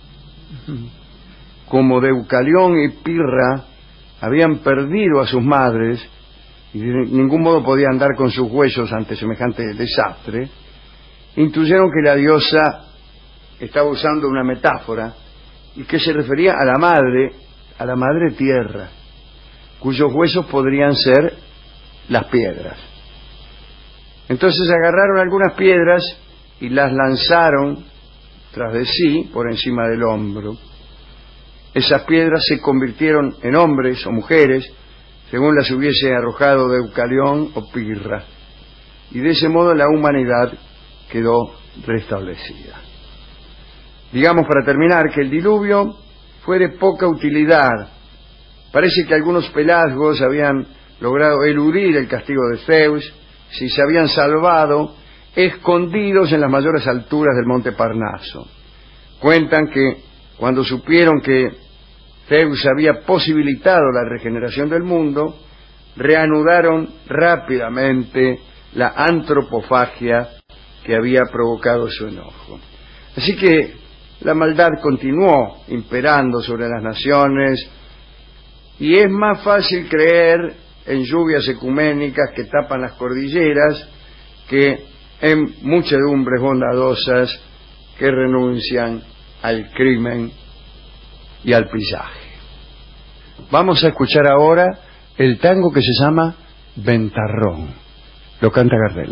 Como Deucalión y Pirra habían perdido a sus madres y de ningún modo podían andar con sus huesos ante semejante desastre, intuyeron que la diosa estaba usando una metáfora y que se refería a la madre, a la madre tierra, cuyos huesos podrían ser las piedras. Entonces agarraron algunas piedras y las lanzaron tras de sí por encima del hombro. Esas piedras se convirtieron en hombres o mujeres según las hubiese arrojado Deucalión o Pirra, y de ese modo la humanidad quedó restablecida. Digamos, para terminar, que el diluvio fue de poca utilidad. Parece que algunos pelazgos habían logrado eludir el castigo de Zeus, si se habían salvado, escondidos en las mayores alturas del monte Parnaso. Cuentan que cuando supieron que Zeus había posibilitado la regeneración del mundo, reanudaron rápidamente la antropofagia que había provocado su enojo. Así que la maldad continuó imperando sobre las naciones, y es más fácil creer en lluvias ecuménicas que tapan las cordilleras que en muchedumbres bondadosas que renuncian al crimen y al pillaje. Vamos a escuchar ahora el tango que se llama Ventarrón. Lo canta Gardel.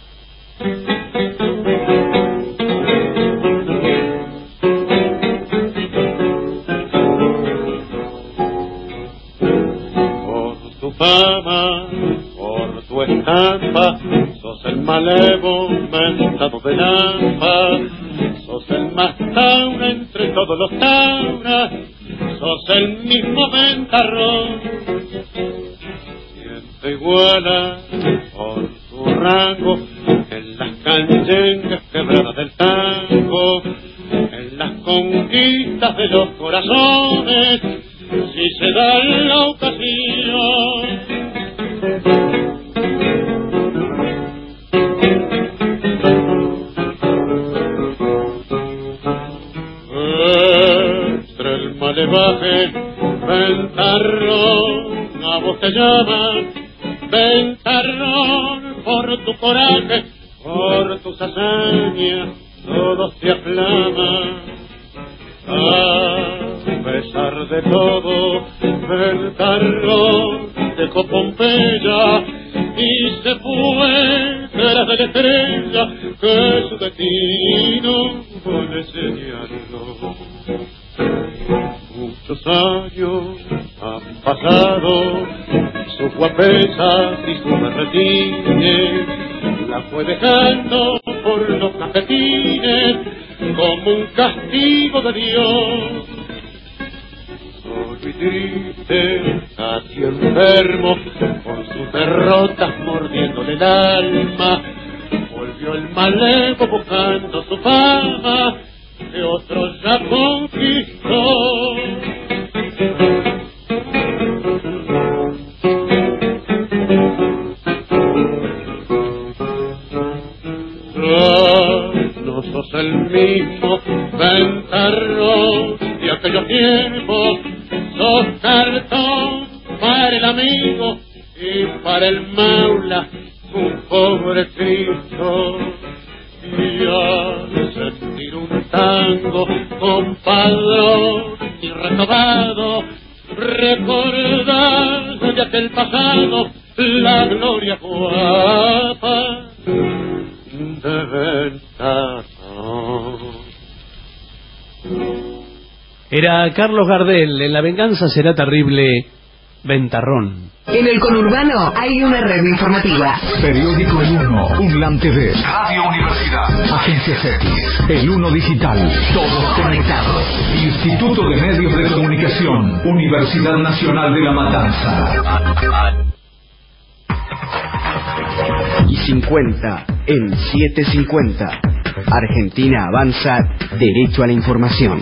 Por tu fama, por tu estampa, sos el malevo mentado de Lampa, sos el más taura entre todos los tauras, sos el mismo Ventarrón. Quien te iguala por tu rango en las canchengas quebradas del tango, en las conquistas de los corazones, si se da la ocasión. Entre el malevaje, Ventarrón, a vos te llaman, Ventarrón, por tu coraje, por tus hazañas, todos te aclaman. A pesar de todo, Ventarrón dejó Pompeya y se fue tras de la estrella que su destino le señaló. Muchos años han pasado, su guapesa y su berretines la fue dejando por los cafetines como un castigo de Dios. Solo y triste, casi enfermo, con sus derrotas mordiéndole el alma, volvió el malevo buscando su fama, que otro ya conquistó. No sos el mismo Ventarrón de aquellos tiempos, sos cartón para el amigo y para el maula un pobre Cristo. Y al sentir un tango compadrón y renovado, recordar de aquel pasado la gloria guapa de Ventarrón. Era Carlos Gardel, en La venganza será terrible, Ventarrón. En el conurbano hay una red informativa. Periódico El Uno, UNLAM T V, Radio Universidad, Agencias X, El Uno Digital, todos conectados. Instituto de Medios de Comunicación, Universidad Nacional de La Matanza. cincuenta en setecientos cincuenta. Argentina avanza, derecho a la información.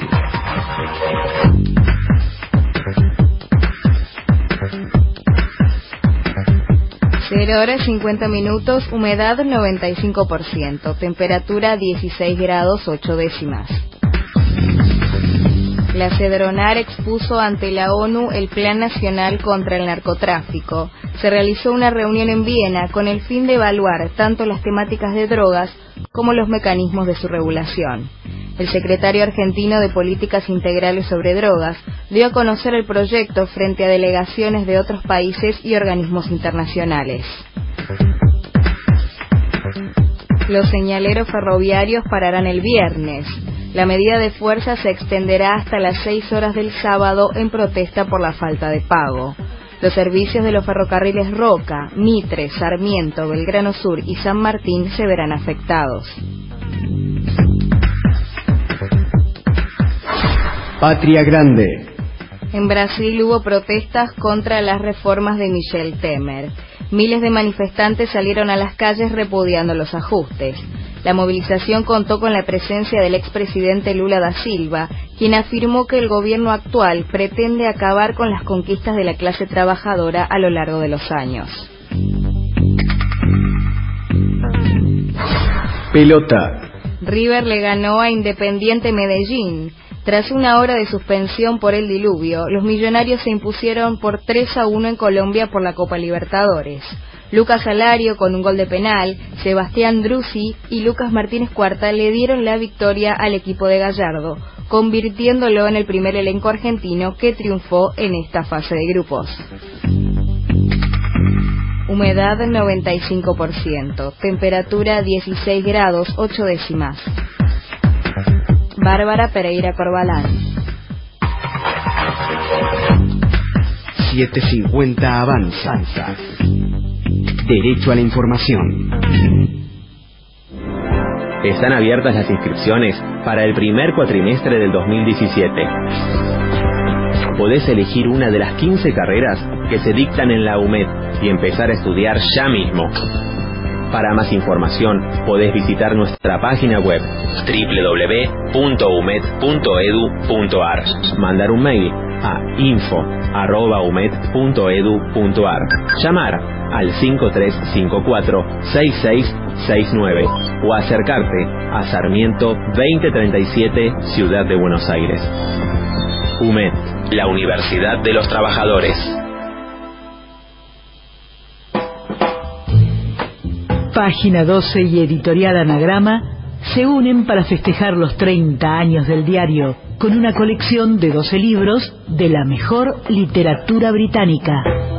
cero horas cincuenta minutos, humedad noventa y cinco por ciento, temperatura dieciséis grados ocho décimas. La Cedronar expuso ante la ONU el Plan Nacional contra el Narcotráfico. Se realizó una reunión en Viena con el fin de evaluar tanto las temáticas de drogas como los mecanismos de su regulación. El secretario argentino de Políticas Integrales sobre Drogas dio a conocer el proyecto frente a delegaciones de otros países y organismos internacionales. Los señaleros ferroviarios pararán el viernes. La medida de fuerza se extenderá hasta las seis horas del sábado en protesta por la falta de pago. Los servicios de los ferrocarriles Roca, Mitre, Sarmiento, Belgrano Sur y San Martín se verán afectados. Patria Grande. En Brasil hubo protestas contra las reformas de Michel Temer. Miles de manifestantes salieron a las calles repudiando los ajustes. La movilización contó con la presencia del expresidente Lula da Silva, quien afirmó que el gobierno actual pretende acabar con las conquistas de la clase trabajadora a lo largo de los años. Pelota. River le ganó a Independiente Medellín. Tras una hora de suspensión por el diluvio, los millonarios se impusieron por tres a uno en Colombia por la Copa Libertadores. Lucas Alario con un gol de penal, Sebastián Druzzi y Lucas Martínez Cuarta le dieron la victoria al equipo de Gallardo, convirtiéndolo en el primer elenco argentino que triunfó en esta fase de grupos. Humedad noventa y cinco por ciento, temperatura dieciséis grados ocho décimas. Bárbara Pereira Corbalán. setecientos cincuenta avanza. Derecho a la información. Están abiertas las inscripciones para el primer cuatrimestre del dos mil diecisiete. Podés elegir una de las quince carreras que se dictan en la U M E D y empezar a estudiar ya mismo. Para más información, podés visitar nuestra página web doble u doble u doble u punto u m e d punto e d u punto a r, mandar un mail a info arroba u m e d punto e d u punto a r, llamar al cinco tres cinco cuatro seis seis seis nueve o acercarte a Sarmiento veinte treinta y siete, Ciudad de Buenos Aires. U M E D, la Universidad de los Trabajadores. Página doce y Editorial Anagrama se unen para festejar los treinta años del diario con una colección de doce libros de la mejor literatura británica.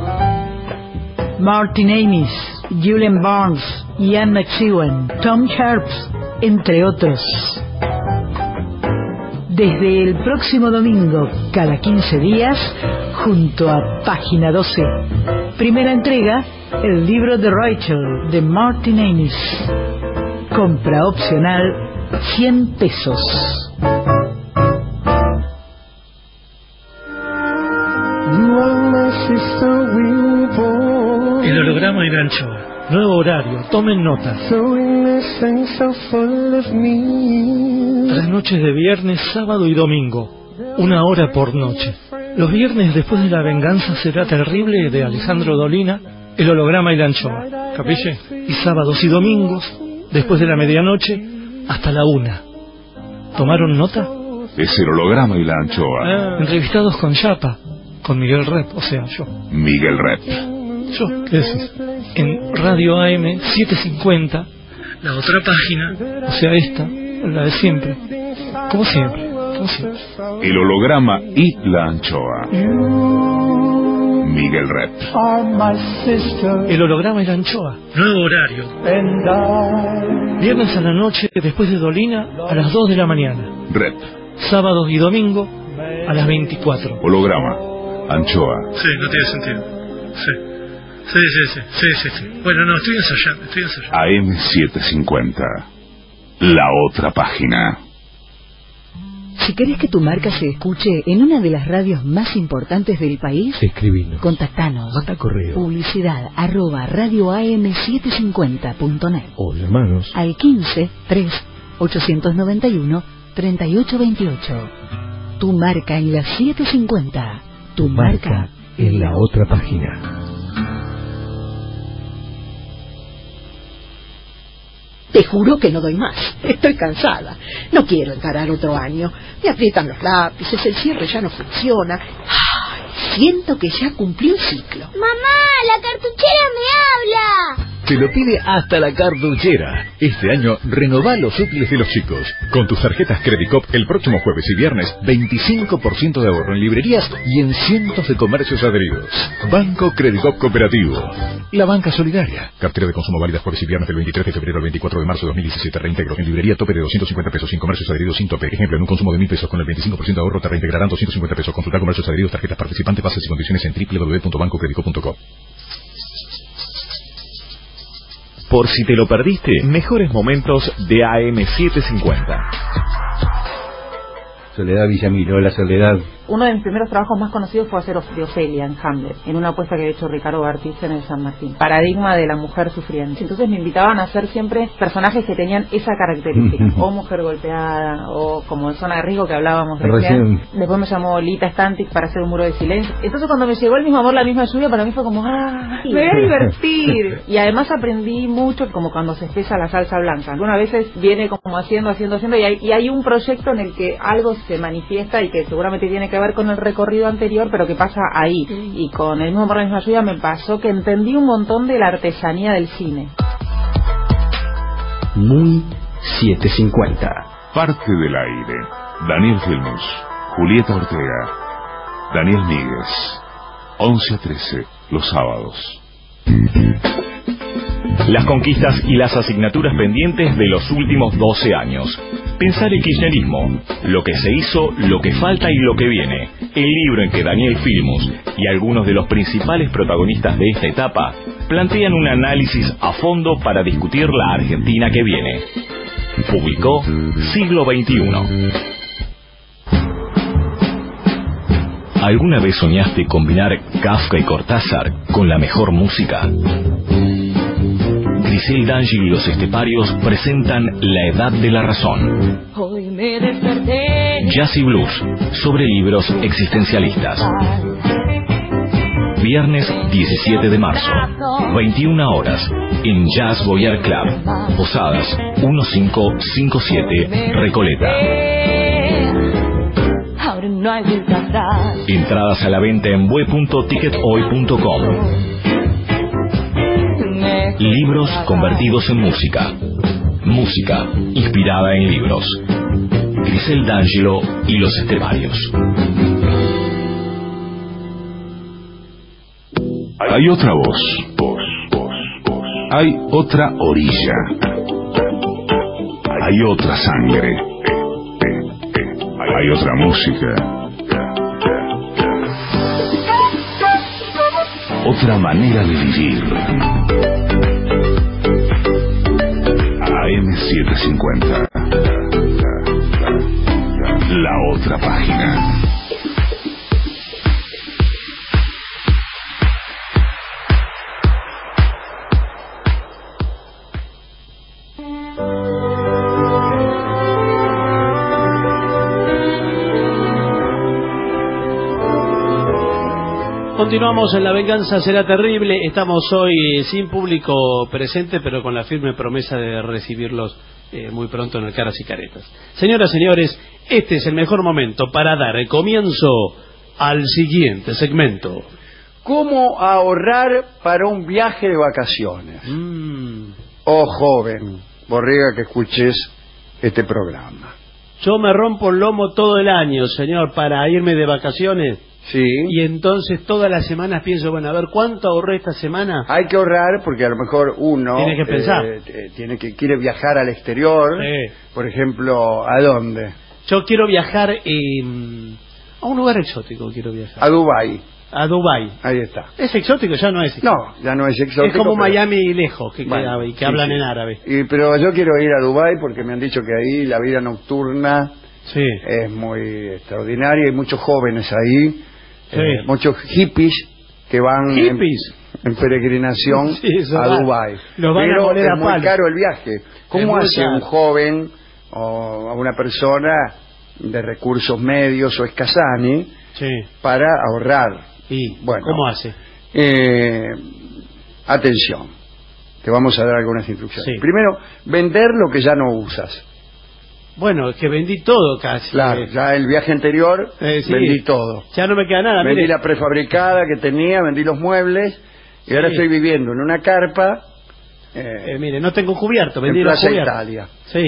Martin Amis, Julian Barnes, Ian McEwan, Tom Sharps, entre otros. Desde el próximo domingo, cada quince días, junto a Página doce. Primera entrega, el libro de Rachel, de Martin Amis. Compra opcional, cien pesos. El holograma y la anchoa. Nuevo horario, tomen nota. Tres noches de viernes, sábado y domingo. Una hora por noche. Los viernes, después de La venganza será terrible, de Alejandro Dolina, el holograma y la anchoa. ¿Capiche? Y sábados y domingos, después de la medianoche, hasta la una. ¿Tomaron nota? Es el holograma y la anchoa. Ah, entrevistados con Chapa, con Miguel Rep, o sea, yo. Miguel Rep. Yo, ¿qué decís? En Radio A M setecientos cincuenta, la otra página, o sea, esta, la de siempre. Como siempre, como siempre. El holograma y la anchoa. Miguel Rep. El holograma y la anchoa. Nuevo horario. Viernes a la noche, después de Dolina, a las dos de la mañana. Rep. Sábados y domingo, a las veinticuatro. Holograma. Anchoa. Sí, no tiene sentido. Sí. Sí, sí, sí, sí, sí, sí. Bueno, no, estoy ensayando, estoy ensayando. A M setecientos cincuenta. La otra página. Si querés que tu marca se escuche en una de las radios más importantes del país, escribinos, contactanos. Manda correo. Publicidad arroba radio a m setecientos cincuenta punto net. O llamanos al quince tres ochocientos noventa y uno treinta y ocho veintiocho. Tu marca en la setecientos cincuenta. Tu marca, marca en la otra página. Te juro que no doy más. Estoy cansada. No quiero encarar otro año. Me aprietan los lápices, el cierre ya no funciona. Ay, siento que ya cumplí un ciclo. ¡Mamá, la cartuchera me habla! Te lo pide hasta la cartuchera. Este año renová los útiles de los chicos. Con tus tarjetas Credicop el próximo jueves y viernes veinticinco por ciento de ahorro en librerías y en cientos de comercios adheridos. Banco Credicop Cooperativo. La banca solidaria. Cartera de consumo válida jueves y viernes del veintitrés de febrero al veinticuatro de marzo de dos mil diecisiete. Reintegro. En librería tope de doscientos cincuenta pesos. Sin comercios adheridos sin tope. Ejemplo, en un consumo de mil pesos con el veinticinco por ciento de ahorro te reintegrarán doscientos cincuenta pesos. Consultar comercios adheridos, tarjetas participantes, bases y condiciones en doble u doble u doble u punto banco credicop punto com. Por si te lo perdiste, mejores momentos de A M setecientos cincuenta. Soledad Villamil, hola Soledad. Uno de mis primeros trabajos más conocidos fue hacer de Ofelia en Hamlet, en una apuesta que había hecho Ricardo Bartís en el San Martín. Paradigma de la mujer sufriente. Entonces me invitaban a hacer siempre personajes que tenían esa característica, o mujer golpeada, o como en Zona de Riesgo que hablábamos recién. Después me llamó Lita Stantic para hacer un muro de silencio. Entonces cuando me llegó El mismo amor, la misma lluvia, para mí fue como, ¡ah! Me voy a divertir. Y además aprendí mucho, como cuando se espesa la salsa blanca. Algunas veces viene como haciendo, haciendo, haciendo, y hay, y hay un proyecto en el que algo se manifiesta y que seguramente tiene que ver con el recorrido anterior, pero que pasa ahí. Y con El mismo amor, la misma lluvia me pasó que entendí un montón de la artesanía del cine. Muy setecientos cincuenta. Parte del aire. Daniel Filmus, Julieta Ortega, Daniel Míguez. once a trece, los sábados. Las conquistas y las asignaturas pendientes de los últimos doce años. Pensar el kirchnerismo, lo que se hizo, lo que falta y lo que viene. El libro en que Daniel Filmus y algunos de los principales protagonistas de esta etapa plantean un análisis a fondo para discutir la Argentina que viene. Publicó Siglo veintiuno. ¿Alguna vez soñaste combinar Kafka y Cortázar con la mejor música? Grisel D'Angelo y los Esteparios presentan La Edad de la Razón. Hoy me desperté. Jazz y Blues, sobre libros existencialistas. Viernes diecisiete de marzo, veintiuna horas, en Jazz Boyar Club, Posadas mil quinientos cincuenta y siete, Recoleta. Ahora no hay vuelta atrás. Entradas a la venta en bue punto ticket hoy punto com. Libros convertidos en música. Música inspirada en libros. Grisel D'Angelo y los Esteparios. Hay otra voz. Voz, voz, voz. Hay otra orilla. Hay otra sangre. Hay otra música. Otra manera de vivir. A M setecientos cincuenta. La otra página. Continuamos en La Venganza Será Terrible. Estamos hoy sin público presente, pero con la firme promesa de recibirlos eh, muy pronto en el Caras y Caretas. Señoras y señores, este es el mejor momento para dar el comienzo al siguiente segmento. ¿Cómo ahorrar para un viaje de vacaciones? Mm. Oh, joven, borrega que escuches este programa. Yo me rompo el lomo todo el año, señor, para irme de vacaciones. Sí. Y entonces todas las semanas pienso, bueno, a ver, ¿cuánto ahorré esta semana? Hay que ahorrar porque a lo mejor uno tiene que pensar, eh, tiene que quiere viajar al exterior. Sí. Por ejemplo, ¿a dónde? Yo quiero viajar eh, a un lugar exótico, quiero viajar. A Dubái. A Dubái. Ahí está. ¿Es exótico? Ya no es exótico. No, ya no es exótico. Es como pero... Miami lejos, que, bueno, que, que sí, hablan sí. en árabe. Y, pero yo quiero ir a Dubái porque me han dicho que ahí la vida nocturna Sí. Es muy extraordinaria, hay muchos jóvenes ahí, Sí. eh, muchos hippies que van en, ¿Hippies? en peregrinación Sí, eso a va. Dubái. Los van a Pero moler es a muy palo. caro el viaje. Es ¿Cómo muy hace caro. un joven o a una persona de recursos medios o escasani Sí. para ahorrar? ¿Y bueno, cómo hace? Eh, atención, te vamos a dar algunas instrucciones. Sí. Primero, vender lo que ya no usas. Bueno, es que vendí todo casi. Claro, ya el viaje anterior Eh, sí. vendí todo. Ya no me queda nada. Vendí mire. la prefabricada que tenía, vendí los muebles y Sí. ahora estoy viviendo en una carpa eh, Eh, mire, no tengo cubierto, vendí en los Plaza cubiertos. Italia. Sí.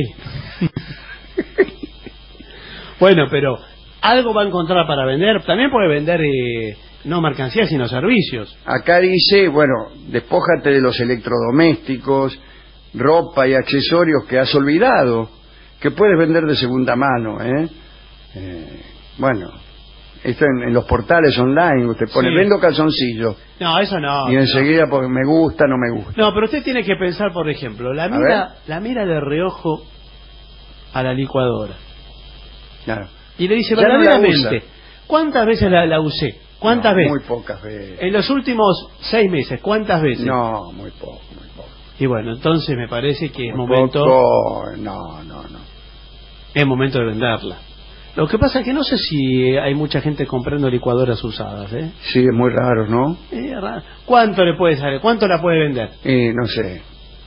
Bueno, pero algo va a encontrar para vender. También puede vender eh, no mercancías, sino servicios. Acá dice, bueno, despójate de los electrodomésticos, ropa y accesorios que has olvidado, que puedes vender de segunda mano, ¿eh? Eh, bueno, esto en, en los portales online, usted pone, Sí. vendo calzoncillos, No, eso no. y enseguida porque me gusta, no me gusta. No, pero usted tiene que pensar, por ejemplo, la A mira, la mira de reojo a la licuadora. Claro. Y le dice Ya no la verdaderamente, usa. ¿cuántas veces la, la usé? ¿Cuántas No, veces? Muy pocas veces. En los últimos seis meses, ¿cuántas veces? No, muy poco, muy poco. Y bueno, entonces me parece que es Muy momento, poco, no, no, no. es momento de venderla. Lo que pasa es que no sé si hay mucha gente comprando licuadoras usadas, ¿eh? Sí, es muy raro, ¿no? Es raro. ¿Cuánto le puede salir? ¿Cuánto la puede vender? Y no sé.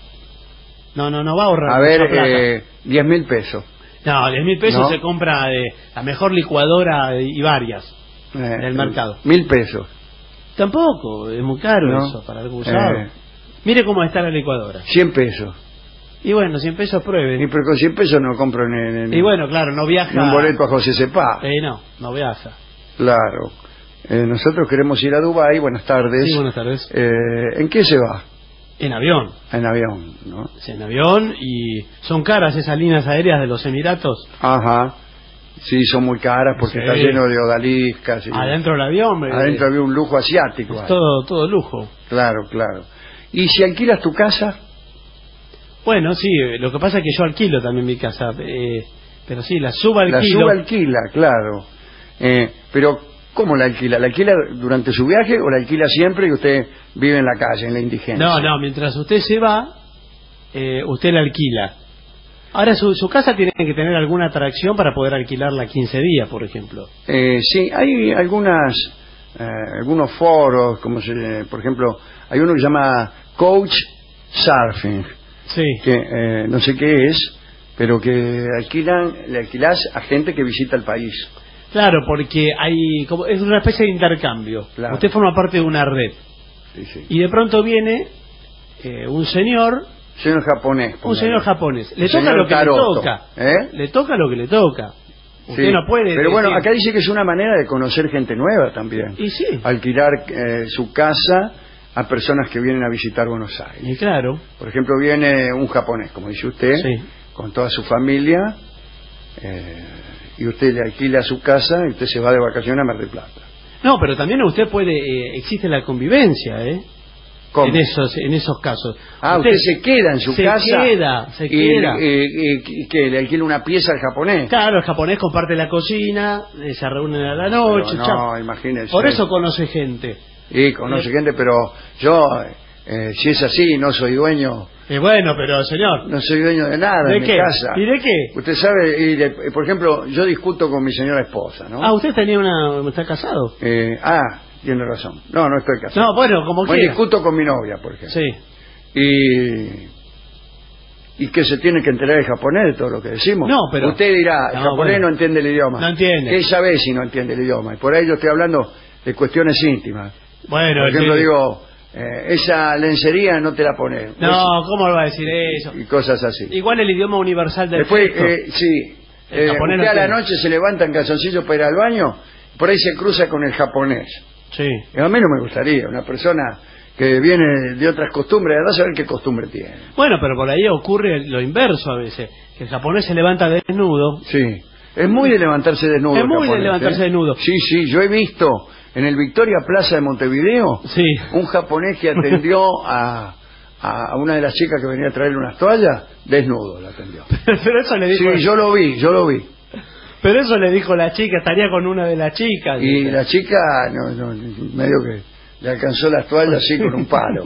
No, no, no va a ahorrar. A ver, mucha plata. eh, diez mil pesos. No, diez mil pesos No. se compra eh, la mejor licuadora y varias Eh, del mercado. Mil pesos. Tampoco, es muy caro No. eso para algo usado. Eh, Mire cómo está la licuadora. cien pesos. Y bueno, cien pesos pruebe. Y pero con cien pesos no compro ni, ni- Y bueno, claro, no viaja. ni un boleto a José Cepá. Eh, no, no viaja. Claro. Eh, nosotros queremos ir a Dubái. Buenas tardes. Sí, buenas tardes. Eh, ¿En qué se va? En avión. En avión, ¿no? Sí, en avión y son caras esas líneas aéreas de los Emiratos. Ajá. Sí, son muy caras porque Sí. está lleno de odaliscas. Y Adentro del avión. eh, adentro había un lujo asiático. es ahí. todo, todo lujo. Claro, claro. ¿Y si alquilas tu casa? Bueno, sí, eh, lo que pasa es que yo alquilo también mi casa. eh, pero sí, la subalquilo. La subalquila, claro. Eh, pero, ¿cómo la alquila? ¿La alquila durante su viaje o la alquila siempre y usted vive en la calle, en la indigencia? No, no, mientras usted se va, eh, usted la alquila. Ahora, su, su casa tiene que tener alguna atracción para poder alquilarla quince días, por ejemplo. Eh, sí, hay algunas, eh, algunos foros, como se, por ejemplo, hay uno que se llama Coach Surfing, Sí. que eh, no sé qué es, pero que alquilan, le alquilás a gente que visita el país. Claro, porque hay como es una especie de intercambio. Claro. Usted forma parte de una red. Sí, sí. Y de pronto viene eh, un señor, Señor japonés. un póngale. señor japonés. Le Un toca señor lo que Taroto, le toca. ¿eh? Le toca lo que le toca. Usted Sí, no puede pero bueno, decir- acá dice que es una manera de conocer gente nueva también. Y sí. Alquilar eh, su casa a personas que vienen a visitar Buenos Aires. Y claro. Por ejemplo, viene un japonés, como dice usted, Sí. con toda su familia, eh, y usted le alquila su casa y usted se va de vacaciones a Mar del Plata. No, pero también usted puede, eh, existe la convivencia, ¿eh? ¿Cómo? En esos, en esos casos. Ah, usted, se queda en su se casa queda, se y, queda. eh, eh, y que le alquila una pieza al japonés. Claro, el japonés comparte la cocina, eh, se reúnen a la noche. Pero chao. no, imagínese. Por eso conoce gente. Y conoce Eh, gente, pero yo, eh, si es así, no soy dueño. Y bueno, pero señor. No soy dueño de nada ¿De en qué? mi casa. ¿Y de qué? Usted sabe, y de- por ejemplo, yo discuto con mi señora esposa, ¿no? Ah, usted tenía una, está casado. Eh, ah, tiene razón. No, no estoy casado. No, bueno, como Bueno, quiera. discuto con mi novia, por ejemplo. Sí. Y y que se tiene que enterar el japonés de todo lo que decimos. No, pero- Usted dirá, el No, japonés bueno. no entiende el idioma. No entiende. ¿Qué sabe si no entiende el idioma? Y por ahí yo estoy hablando de cuestiones íntimas. Bueno, Por ejemplo, sí. digo, eh, esa lencería no te la pones. No, ¿cómo lo va a decir eso? Y cosas así. Igual el idioma universal del Después, gesto. eh, sí, El eh, japonés usted no a la entiende. noche se levanta en calzoncillo para ir al baño, por ahí se cruza con el japonés. Sí. Y a mí no me gustaría, una persona que viene de otras costumbres, andá a saber qué costumbre tiene. Bueno, pero por ahí ocurre lo inverso a veces, que el japonés se levanta desnudo. Sí, es muy de levantarse desnudo. Es el muy de japonés, levantarse ¿eh? desnudo. Sí, sí, yo he visto en el Victoria Plaza de Montevideo Sí. un japonés que atendió a, a una de las chicas que venía a traerle unas toallas, desnudo la atendió. Pero eso le dijo... Sí, yo lo vi, yo lo vi. Pero eso le dijo la chica, estaría con una de las chicas. Y la chica, no, no, medio que le alcanzó las toallas así con un palo.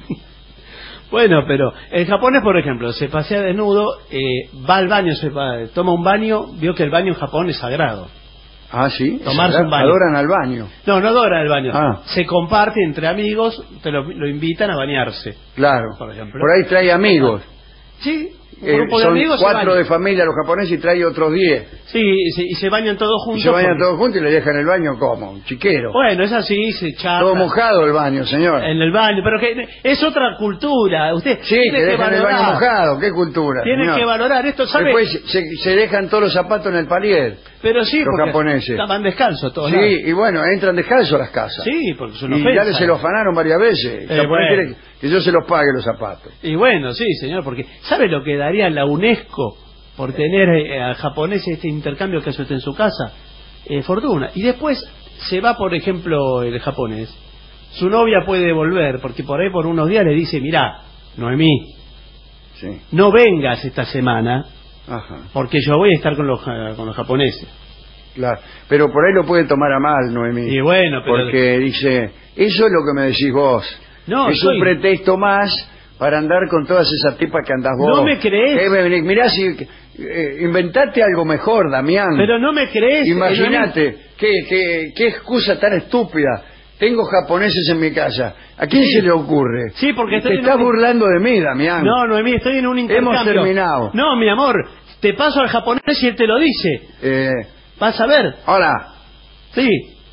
Bueno, pero el japonés, por ejemplo, se pasea desnudo, eh, va al baño, se va, toma un baño, vio que el baño en Japón es sagrado. Ah, sí. Tomarse un baño. Adoran al baño. No, no adoran el baño. Ah. Se comparte entre amigos, te lo, lo invitan a bañarse. Claro. Por ejemplo. Por ahí trae amigos. Sí. Un Eh, grupo de son amigos cuatro de familia los japoneses y trae otros diez. Sí, y se, y se bañan todos juntos. Y se bañan porque... todos juntos y le dejan el baño como un chiquero. Bueno, es así, se charla. Todo mojado el baño, señor. En el baño, pero que es otra cultura. Usted Sí, tiene que que dejan el valorar. baño mojado, qué cultura. Tiene señor. que valorar esto, ¿sabe? Después se, se dejan todos los zapatos en el palier. Pero sí, los porque japoneses. estaban descalzos todos. Sí, lados. y bueno, entran descalzos a las casas. Sí, porque es una Y ofensa. ya se los afanaron varias veces. El Eh, japonés bueno. quiere que yo se los pague los zapatos. Y bueno, sí, señor, porque ¿sabe lo que daría la UNESCO por tener eh, al japonés este intercambio que hace usted en su casa? Eh, fortuna. Y después se va, por ejemplo, el japonés. Su novia puede volver, porque por ahí por unos días le dice, mirá, Noemí, Sí. no vengas esta semana, Ajá. porque yo voy a estar con los, ja- con los japoneses. Claro. Pero por ahí lo puede tomar a mal, Noemí. Y bueno, pero... Porque dice, eso es lo que me decís vos. No, es soy- un pretexto más para andar con todas esas tipas que andás vos. ¿No me creés? Eh, me venís, mirá si... eh, inventate algo mejor, Damián. Pero no me crees. Imagínate, qué, qué, qué excusa tan estúpida. Tengo japoneses en mi casa. ¿A quién Sí. se le ocurre? Sí, porque estoy Te en estás un- burlando de mí, Damián. No, Noemí, estoy en un intercambio. Hemos terminado. No, mi amor, te paso al japonés y él te lo dice. Eh, Vas a ver. hola. Sí,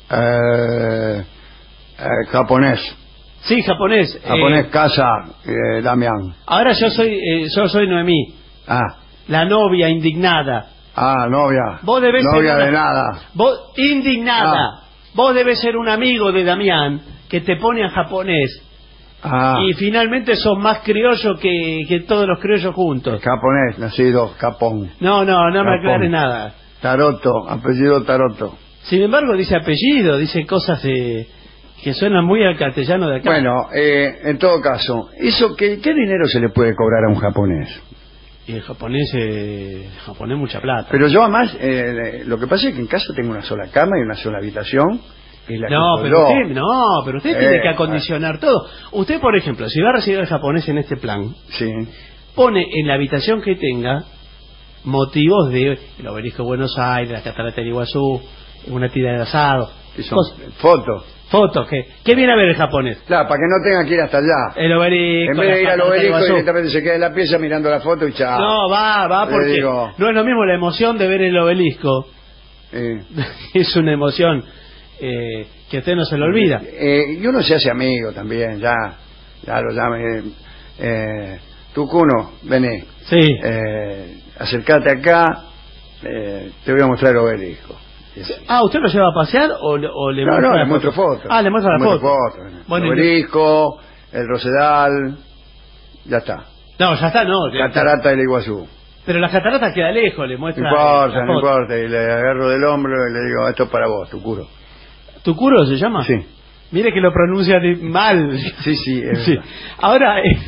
Eh, eh, japonés. sí, japonés. Japonés Eh, casa, eh, Damián. ahora yo soy, eh, yo soy Noemí, Ah, la novia indignada. ah, novia. Vos debés novia ser una- de nada. Vos, indignada. Ah. Vos debes ser un amigo de Damián que te pone a japonés. Ah, Y finalmente sos más criollo que, que todos los criollos juntos. japonés, nacido Japón. No, no, no me Japón. aclares nada. Taroto, apellido Taroto. Sin embargo, dice apellido, dice cosas de, que suenan muy al castellano de acá. Bueno, eh, en todo caso, eso ¿qué, ¿qué dinero se le puede cobrar a un japonés? Y el japonés, eh, el japonés mucha plata. Pero yo además, eh, lo que pasa es que en casa tengo una sola cama y una sola habitación. Y la No, ocupo pero yo. usted, no, pero usted Eh, tiene que acondicionar todo. Usted, por ejemplo, si va a recibir al japonés en este plan, Sí. pone en la habitación que tenga motivos de el obelisco de Buenos Aires, la catarata del Iguazú, una tira de asado, Que son cosas- fotos. fotos. que ¿Qué viene a ver el japonés? Claro, para que no tenga que ir hasta allá. El obelisco. En vez de ir la al catarata del obelisco, Iguazú. directamente se queda en la pieza mirando la foto y chao. No, va, va, Le porque digo. no es lo mismo la emoción de ver el obelisco. Eh, Es una emoción eh, que a usted no se lo olvida. eh, y uno se hace amigo también, ya. Ya lo llama. Eh, eh, Tucuno, vení. Sí. Eh, acercate acá, eh, te voy a mostrar el obelisco. Ah, ¿usted lo lleva a pasear o, le- o le No, muestra no, la le muestro foto? fotos. Ah, le muestra la Le foto. muestro fotos. Bueno, el y- obelisco, el Rosedal, ya está. No, ya está, no. ya- Catarata del Iguazú. Pero la catarata queda lejos, le No muestra. importa, la no foto. importa. Y le agarro del hombro y le digo, esto es para vos, Tucuro. ¿Tucuro se llama? Sí. Mire que lo pronuncia de- mal. Sí, sí, es Sí. verdad. Ahora, eh,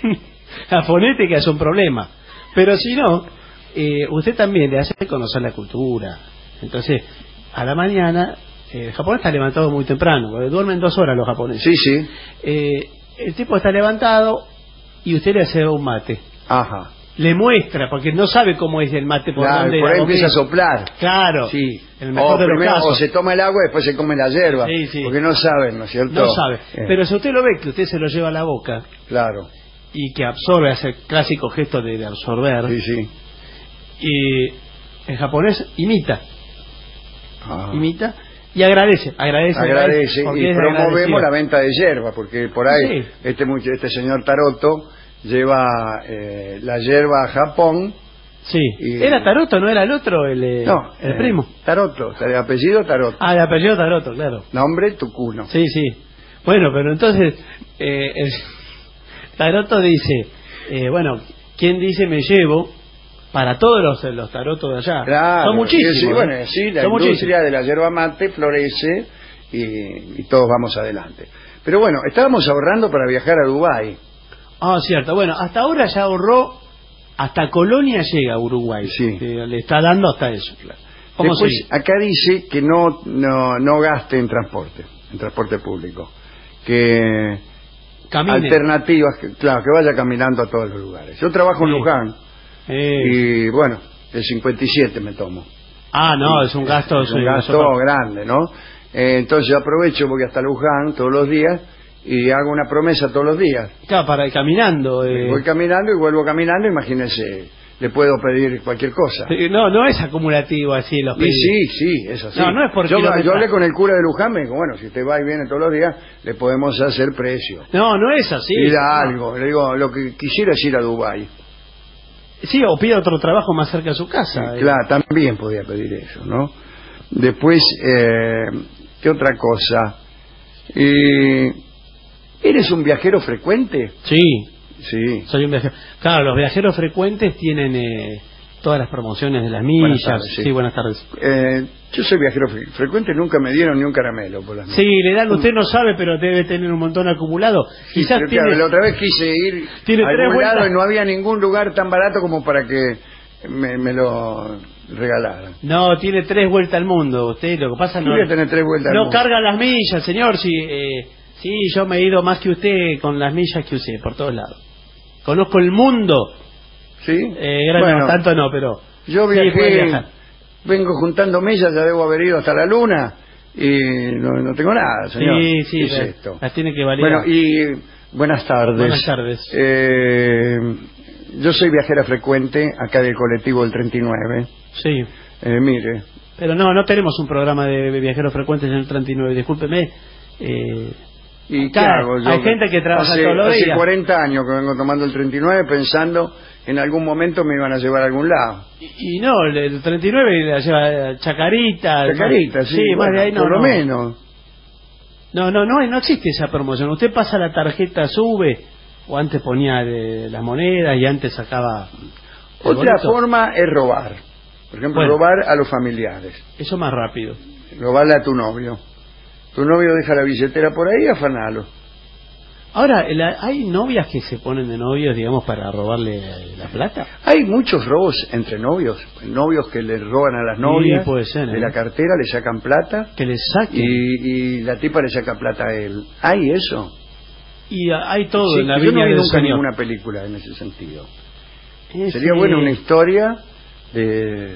la fonética es un problema. Pero si no, eh, usted también le hace conocer la cultura. Entonces, a la mañana, eh, el japonés está levantado muy temprano, porque duermen dos horas los japoneses. Sí, sí. Eh, el tipo está levantado y usted le hace un mate. Ajá. Le muestra, porque no sabe cómo es el mate, por Claro, dónde por la ahí empieza a boquilla. soplar. Claro. Sí. En el mejor o, de los primero, casos. o se toma el agua y después se come la hierba. Sí, sí. Porque no saben, ¿no es cierto? No sabe. Eh, Pero si usted lo ve, que usted se lo lleva a la boca Claro. y que absorbe, hace el clásico gesto de, de absorber, Sí, sí. y el japonés imita, Ah. imita y agradece, agradece, Agradece porque y es promovemos agradecido. la venta de hierba, porque por ahí Sí. este much- este señor Taroto lleva eh, la hierba a Japón. Sí. Y- ¿Era Taroto, no era el otro, el, eh, No, el eh, primo? Taroto, de apellido Taroto. Ah, de apellido Taroto, claro. Nombre Tucuno. Sí, sí. Bueno, pero entonces, eh, el Taroto dice, eh, bueno, ¿quién dice me llevo para todos los, los tarotos de allá? Claro. Son muchísimos. Sí, sí, ¿eh? bueno, sí, la Son industria muchísimos. de la yerba mate florece y, y todos vamos adelante. Pero bueno, estábamos ahorrando para viajar a Dubái. Ah, cierto. Bueno, hasta ahora ya ahorró, hasta Colonia llega a Uruguay. Sí. Eh, le está dando hasta eso. ¿Cómo Después, sigue? acá dice que no, no, no gaste en transporte, en transporte público. Que Camine. alternativas, que, claro, que vaya caminando a todos los lugares. Yo trabajo en Sí. Luján Eh. y bueno, el cincuenta y siete me tomo. Ah, no, es un gasto. Es un sí, gasto nosotros- grande, ¿no? Eh, entonces aprovecho, voy hasta Luján todos los días y hago una promesa todos los días. Claro, para ir caminando. eh. Voy caminando y vuelvo caminando, imagínense, le puedo pedir cualquier cosa. Eh, No, no es acumulativo así los Y pedidos. sí, sí, es así. No, no es por yo, kilometraje. yo hablé con el cura de Luján, me dijo, bueno, si usted va y viene todos los días, le podemos hacer precio. No, no es así. y da No. algo. Le digo, lo que quisiera es ir a Dubái. Sí, o pida otro trabajo más cerca de su casa. eh. Claro, también podía pedir eso, ¿no? Después, eh, ¿qué otra cosa? Eh, ¿Eres un viajero frecuente? Sí. Sí. Soy un viajero. Claro, los viajeros frecuentes tienen eh, todas las promociones de las millas. Buenas tardes, sí. sí. buenas tardes. Eh, yo soy viajero fre- frecuente, nunca me dieron ni un caramelo por las Sí, le dan, usted no sabe, pero debe tener un montón acumulado. Sí, Quizás pero tiene... claro, la otra vez quise ir Tiene a tres algún vueltas. lado y no había ningún lugar tan barato como para que me, me lo regalaran. No, tiene tres vueltas al mundo. Usted lo que pasa ¿Qué no... voy a tener tres vueltas al No mundo? carga las millas, señor. Sí, eh, sí, yo me he ido más que usted con las millas que usé, por todos lados. Conozco el mundo. ¿Sí? Eh, gran- Bueno, no, tanto no, pero... Yo sí, puede viajé, viajar. vengo juntando millas, ya debo haber ido hasta la luna y no, no tengo nada, señor. Sí, sí, ¿Qué es las, esto? las tiene que validar. Bueno, y buenas tardes. Buenas tardes. Eh, yo soy viajera frecuente acá del colectivo del treinta y nueve. Sí. Eh, mire, Pero no, no tenemos un programa de viajeros frecuentes en el treinta y nueve, discúlpeme. Eh, ¿y acá qué hago yo? hay gente que trabaja hace, todos los hace días. cuarenta años que vengo tomando el treinta y nueve pensando en algún momento me iban a llevar a algún lado. Y no, el, el treinta y nueve la lleva Chacarita. Chacarita, sí, más bueno, de ahí no. por lo no. menos. No, no, no, no existe esa promoción. Usted pasa la tarjeta, sube, o antes ponía de, las monedas y antes sacaba... el Otra boleto. forma es robar. Por ejemplo, Bueno. robar a los familiares. Eso más rápido. Robarle a tu novio. Tu novio deja la billetera por ahí, afanalo. Ahora, la- ¿hay novias que se ponen de novios, digamos, para robarle la plata? Hay muchos robos entre novios. Novios que le roban a las novias Sí, puede ser, ¿eh? de la cartera, le sacan plata. Que les saquen. Y, y la tipa le saca plata a él. ¿Hay eso? Y hay todo Sí, en la yo no viña vi del nunca Señor. ninguna película en ese sentido. Eh, Sería sí. buena una historia de,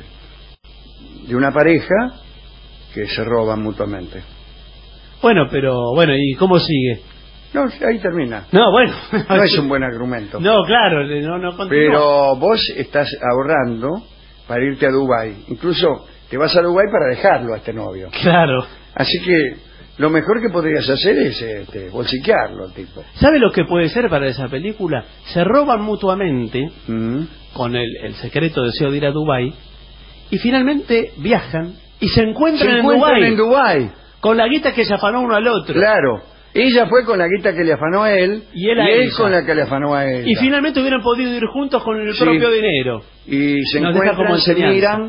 de una pareja que se roban mutuamente. Bueno, pero, bueno, ¿y cómo sigue? No, ahí termina. No, bueno. No es un buen argumento. No, claro, no, no continúa. Pero vos estás ahorrando para irte a Dubái. Incluso te vas a Dubái para dejarlo a este novio. Claro. Así que lo mejor que podrías hacer es este, bolsiquearlo, tipo. ¿Sabe lo que puede ser para esa película? Se roban mutuamente Mm. con el, el secreto deseo de ir a Dubái y finalmente viajan y se encuentran, Se en encuentran Dubái en Dubái. con la guita que se afanó uno al otro. Claro. Ella fue con la guita que le afanó a él Y él a ella. con la que le afanó a ella. Y finalmente hubieran podido ir juntos con el Sí. propio dinero. Y se Nos deja como encuentran, se enseñanza. miran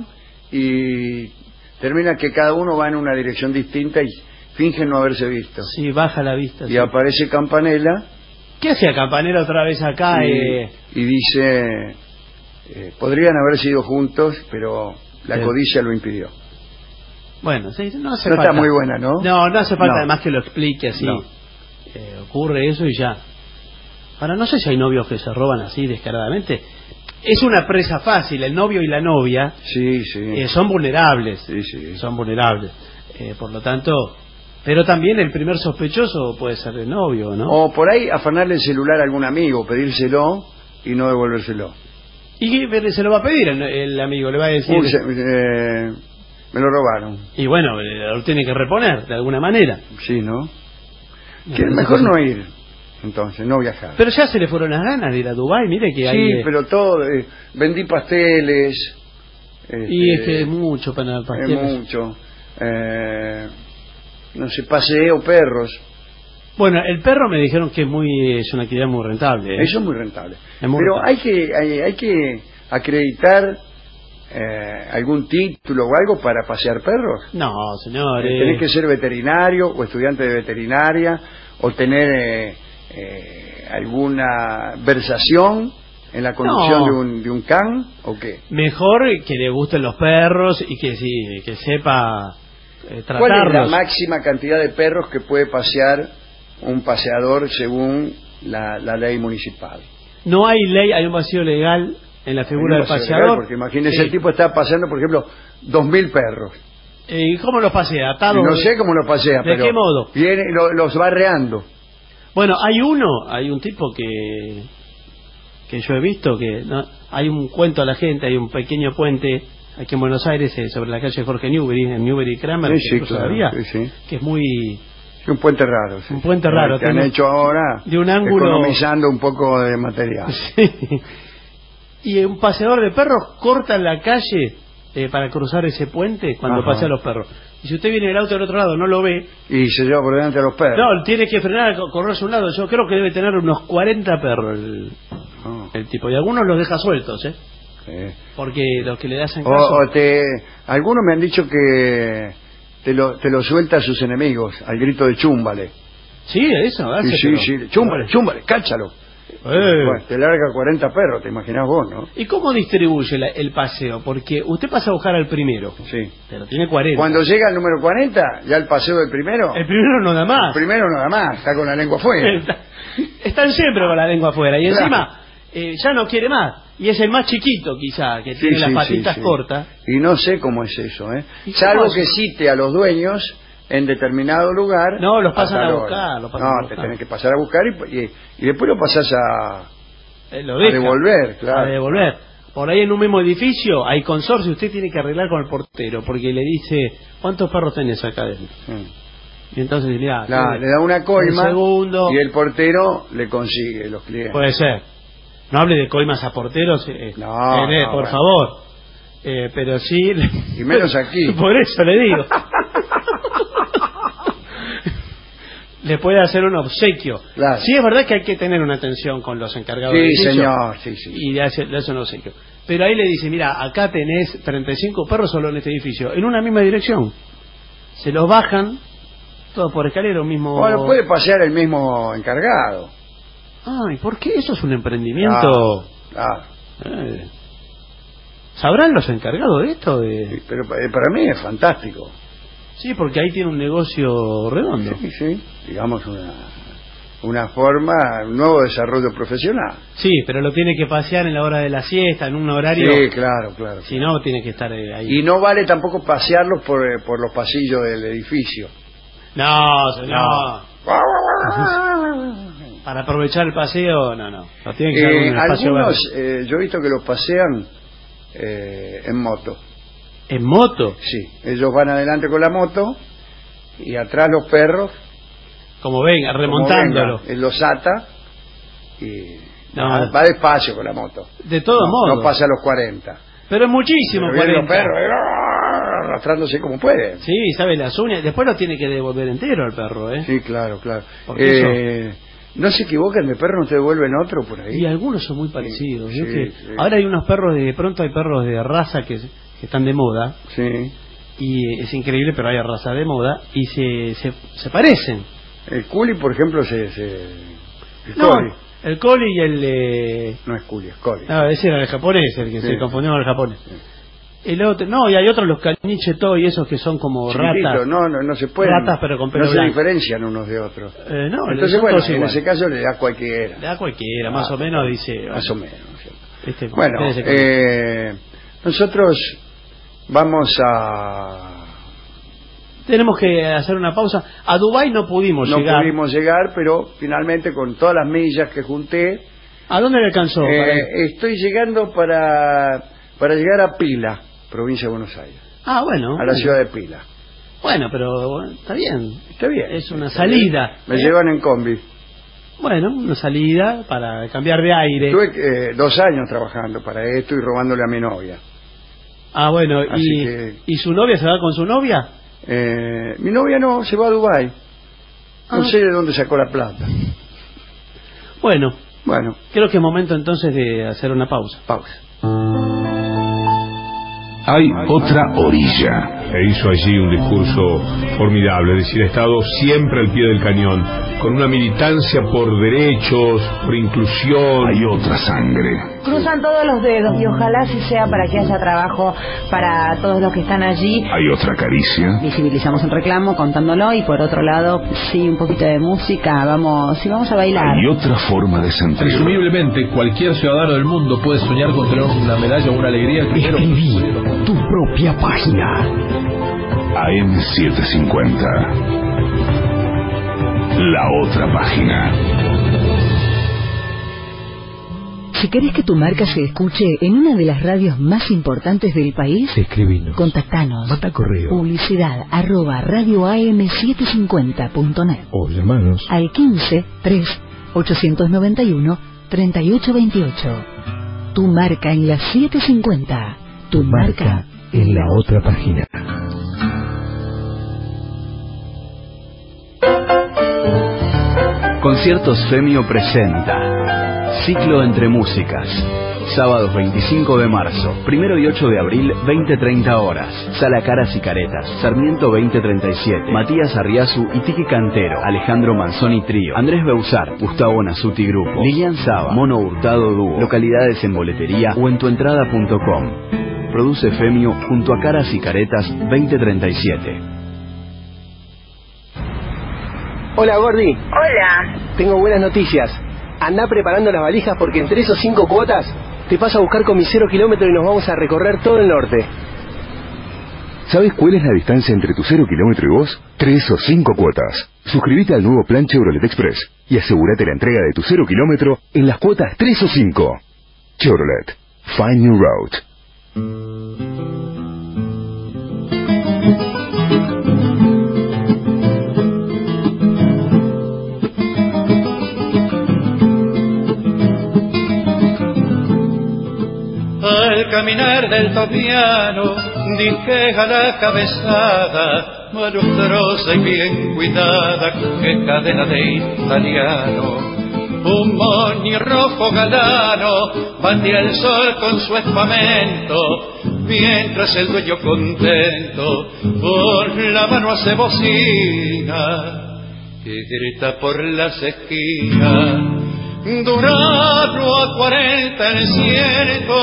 y termina que cada uno va en una dirección distinta y fingen no haberse visto. Sí, baja la vista. Y sí. aparece Campanella ¿Qué hacía Campanera otra vez acá? y, eh? y dice, eh, podrían haber sido juntos, pero la Sí. codicia lo impidió. Bueno, sí, no hace No falta. está muy buena, ¿no? No, no hace falta No. además que lo explique así. No. Eh, ocurre eso y ya. Ahora, no sé si hay novios que se roban así descaradamente. Es una presa fácil, el novio y la novia Sí, sí. eh, son vulnerables. Sí, sí. Son vulnerables. Eh, por lo tanto, pero también el primer sospechoso puede ser el novio, ¿no? O por ahí afanarle el celular a algún amigo, pedírselo y no devolvérselo. Y pero se lo va a pedir el, el amigo, le va a decir. Uy, se- eh, me lo robaron. Y bueno, eh, lo tiene que reponer de alguna manera. Sí, ¿no? Que mejor no ir, entonces, no viajar. Pero ya se le fueron las ganas de ir a Dubái, mire que hay... Sí, eh, pero todo, eh, vendí pasteles. Y es este, que es mucho para es pasteles. mucho. Eh, no sé, paseo perros. Bueno, el perro me dijeron que es muy es una actividad muy rentable. ¿eh? Eso es muy rentable. Es muy Pero rentable. hay que hay, hay que acreditar eh, algún título o algo para pasear perros. No, señor. Eh, eh, tenés que ser veterinario o estudiante de veterinaria o tener eh, eh, alguna versación ¿En la conducción No. de un de un can o qué? Mejor que le gusten los perros y que sí, que sepa eh, tratarlos. ¿Cuál es la máxima cantidad de perros que puede pasear un paseador según la, la ley municipal? No hay ley, hay un vacío legal en la figura Hay del un vacío paseador. legal, porque imagínese, Sí. el tipo está paseando, por ejemplo, dos mil perros. Eh, ¿Y cómo los pasea? ¿Atados? Y no sé cómo los pasea, ¿De pero qué modo? viene y lo- los va arreando. Bueno, hay uno, hay un tipo que que yo he visto que no, hay un cuento a la gente, hay un pequeño puente aquí en Buenos Aires eh, sobre la calle Jorge Newbery, en Newbery y Kramer, Sí, que sí, incluso claro, había, sí, sí. que es muy Es un puente raro. Sí. un puente raro, Que han tiene- hecho ahora, de un ángulo- economizando un poco de material. Sí. Y un paseador de perros corta la calle eh, para cruzar ese puente cuando Ajá. pasea los perros. Y si usted viene del auto del otro lado no lo ve, Y se lleva por delante a los perros. no, tiene que frenar, co- correrse a un lado. Yo creo que debe tener unos cuarenta perros el, Oh. el tipo. Y algunos los deja sueltos, ¿eh? Sí. Porque los que le hacen O, caso... o te, algunos me han dicho que te lo, te lo suelta a sus enemigos, al grito de chúmbale. Sí, eso hace. Sí, sí, pero- sí, chúmbale, chúmbale, cáchalo. Eh. Bueno, te larga cuarenta perros, te imaginás vos, ¿no? ¿Y cómo distribuye la- el paseo? Porque usted pasa a buscar al primero, Sí. pero tiene cuarenta. Cuando llega el número cuarenta, ya el paseo del primero, El primero no da más. el primero nada más, está con la lengua afuera. Está- Están siempre con la lengua afuera. Y Claro. encima eh, ya no quiere más. Y es el más chiquito quizá, que Sí, tiene las sí, patitas sí, sí. cortas. Y no sé cómo es eso, ¿eh? ¿Y cómo Salvo hace? que cite a los dueños en determinado lugar. No, los pasan tal a hora. buscar, los pasan no, a te buscar. tenés que pasar a buscar y, y, y después lo pasás a, Eh, lo a deja. devolver, claro. A devolver. Por ahí en un mismo edificio hay consorcio, usted tiene que arreglar con el portero, porque le dice, ¿cuántos perros tenés acá adentro? Sí. Y entonces mira, La- le da una coima un segundo. y el portero le consigue los clientes. Puede ser. No hable de coimas a porteros, eh, No, eh, no, por bueno. favor. Eh, pero sí... Y menos aquí. Por eso le digo. Le puede hacer un obsequio. Claro. Sí, es verdad que hay que tener una atención con los encargados Sí, del edificio. señor, sí, sí. Y le hace, le hace un obsequio. Pero ahí le dice, mira, acá tenés treinta y cinco perros solo en este edificio, en una misma dirección. Se los bajan, todos por escalera, un mismo... Bueno, puede pasear el mismo encargado. Ay, ¿por qué? Eso es un emprendimiento... Claro. Eh, ¿Sabrán los encargados de esto? De... Sí, pero pa- para mí es fantástico. Sí, porque ahí tiene un negocio redondo. Sí, sí. Digamos una, una forma, un nuevo desarrollo profesional. Sí, pero lo tiene que pasear en la hora de la siesta, en un horario... Sí, claro, claro. Si no, tiene que estar eh, ahí. Y no vale tampoco pasearlos por, eh, por los pasillos del edificio. No, señor. Para aprovechar el paseo, no, no. Lo tiene que ser Eh, un espacio algunos, verde. eh, yo he visto que los pasean eh, en moto. ¿En moto? Sí, ellos van adelante con la moto y atrás los perros. Como venga, como remontándolo. venga, él los ata y No. va, va despacio con la moto. De todos no, modos. No pasa a los cuarenta. Pero es muchísimo, Pero vienen cuarenta. los perros eh, arrastrándose como pueden. Sí, sabe las uñas. Después lo tiene que devolver entero al perro, ¿eh? Sí, claro, claro. Porque Eh, ¿No se equivocan de perro, no te devuelven otro por ahí? Y algunos son muy parecidos. Sí, ¿vio? Que sí. Ahora hay unos perros, de, de pronto hay perros de raza que, que están de moda. Sí. Y es increíble, pero hay raza de moda y se, se, se parecen. El culi, por ejemplo, se... se... El No, coli. el coli y el... Eh... No es culi, es coli. No, ese era el japonés, el que Sí. se confundió con el japonés. El otro, no, y hay otros, los caniche todo y esos que son como Chiquitito, ratas. no, no, no se pueden. Ratas, pero con pelo No se blanco. diferencian unos de otros. Eh, no, Entonces, son bueno, todos en iguales. ese caso le da cualquiera. Le da cualquiera, más Ah, o menos, dice. Más o menos. ¿sí? Este, Bueno, quédese con- eh, nosotros vamos a... Tenemos que hacer una pausa. A Dubái no pudimos No llegar. pudimos llegar, pero finalmente con todas las millas que junté... ¿A dónde le alcanzó? eh, Para- estoy llegando para, para llegar a Pila, provincia de Buenos Aires. Ah, bueno. A la ciudad de Pila. Bueno, pero bueno, está bien. Está bien. Es una Está salida. bien. Me ¿eh? llevan en combi. Bueno, una salida para cambiar de aire. Estuve eh, dos años trabajando para esto y robándole a mi novia. Ah, bueno, Así y, que- ¿y su novia se va con su novia? Eh, mi novia no, se va a Dubái. No Ah. sé de dónde sacó la plata. Bueno, Bueno, creo que es momento entonces de hacer una pausa. pausa. hay otra orilla. E hizo allí un discurso formidable, es decir, ha estado siempre al pie del cañón, con una militancia por derechos, por inclusión. Hay otra sangre. Cruzan todos los dedos y ojalá sí sea para que haya trabajo para todos los que están allí. Hay otra caricia. Visibilizamos el reclamo contándolo y por otro lado, sí, un poquito de música, vamos, sí, vamos a bailar. Hay otra forma de sentir. Presumiblemente cualquier ciudadano del mundo puede soñar con tener una medalla o una alegría. El primero. Escribí tu propia página. A M setecientos cincuenta. La otra página. Si querés que tu marca se escuche en una de las radios más importantes del país, escribinos. Contactanos. Manda correo. Publicidad arroba radio a m setecientos cincuenta punto net. O llamanos al quince tres ochocientos noventa y uno treinta y ocho veintiocho. Tu marca en la setecientos cincuenta. Tu, tu marca, marca en la otra página. Conciertos Femio presenta Ciclo entre Músicas. Sábados veinticinco de marzo, primero y ocho de abril, veinte treinta horas. Sala Caras y Caretas, Sarmiento veinte treinta y siete. Matías Arriazu y Tiki Cantero, Alejandro Manzoni Trío, Andrés Beusar, Gustavo Nasuti Grupo, Lilian Saba, Mono Hurtado Dúo. Localidades en boletería o en tuentrada punto com. Produce Femio junto a Caras y Caretas veinte treinta y siete. Hola, Gordi. Hola. Tengo buenas noticias. Andá preparando las valijas porque entre esos cinco cuotas te paso a buscar con mi cero kilómetro y nos vamos a recorrer todo el norte. ¿Sabes cuál es la distancia entre tu cero kilómetro y vos? Tres o cinco cuotas. Suscríbete al nuevo plan Chevrolet Express y asegúrate la entrega de tu cero kilómetro en las cuotas tres o cinco. Chevrolet. Find New Route. Al caminar del topiano, disqueja la cabezada, lustrosa y bien cuidada, que cadena de italiano. Un moño rojo galano bandía el sol con su espamento, mientras el dueño contento por la mano hace bocina y grita por las esquinas. Durano a cuarenta el cielo,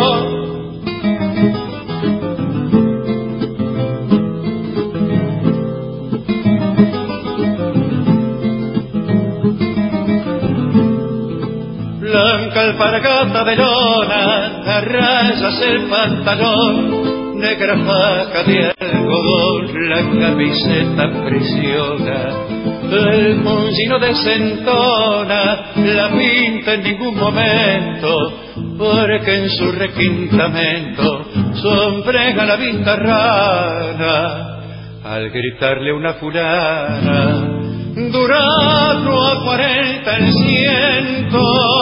blanca alpargata velona, a rayas el pantalón, negra faja de algodón, la camiseta prisiona. El moncino desentona, la pinta en ningún momento, porque en su requintamento sombrega la vista rara, al gritarle una fulana, Durano a cuarenta el ciento.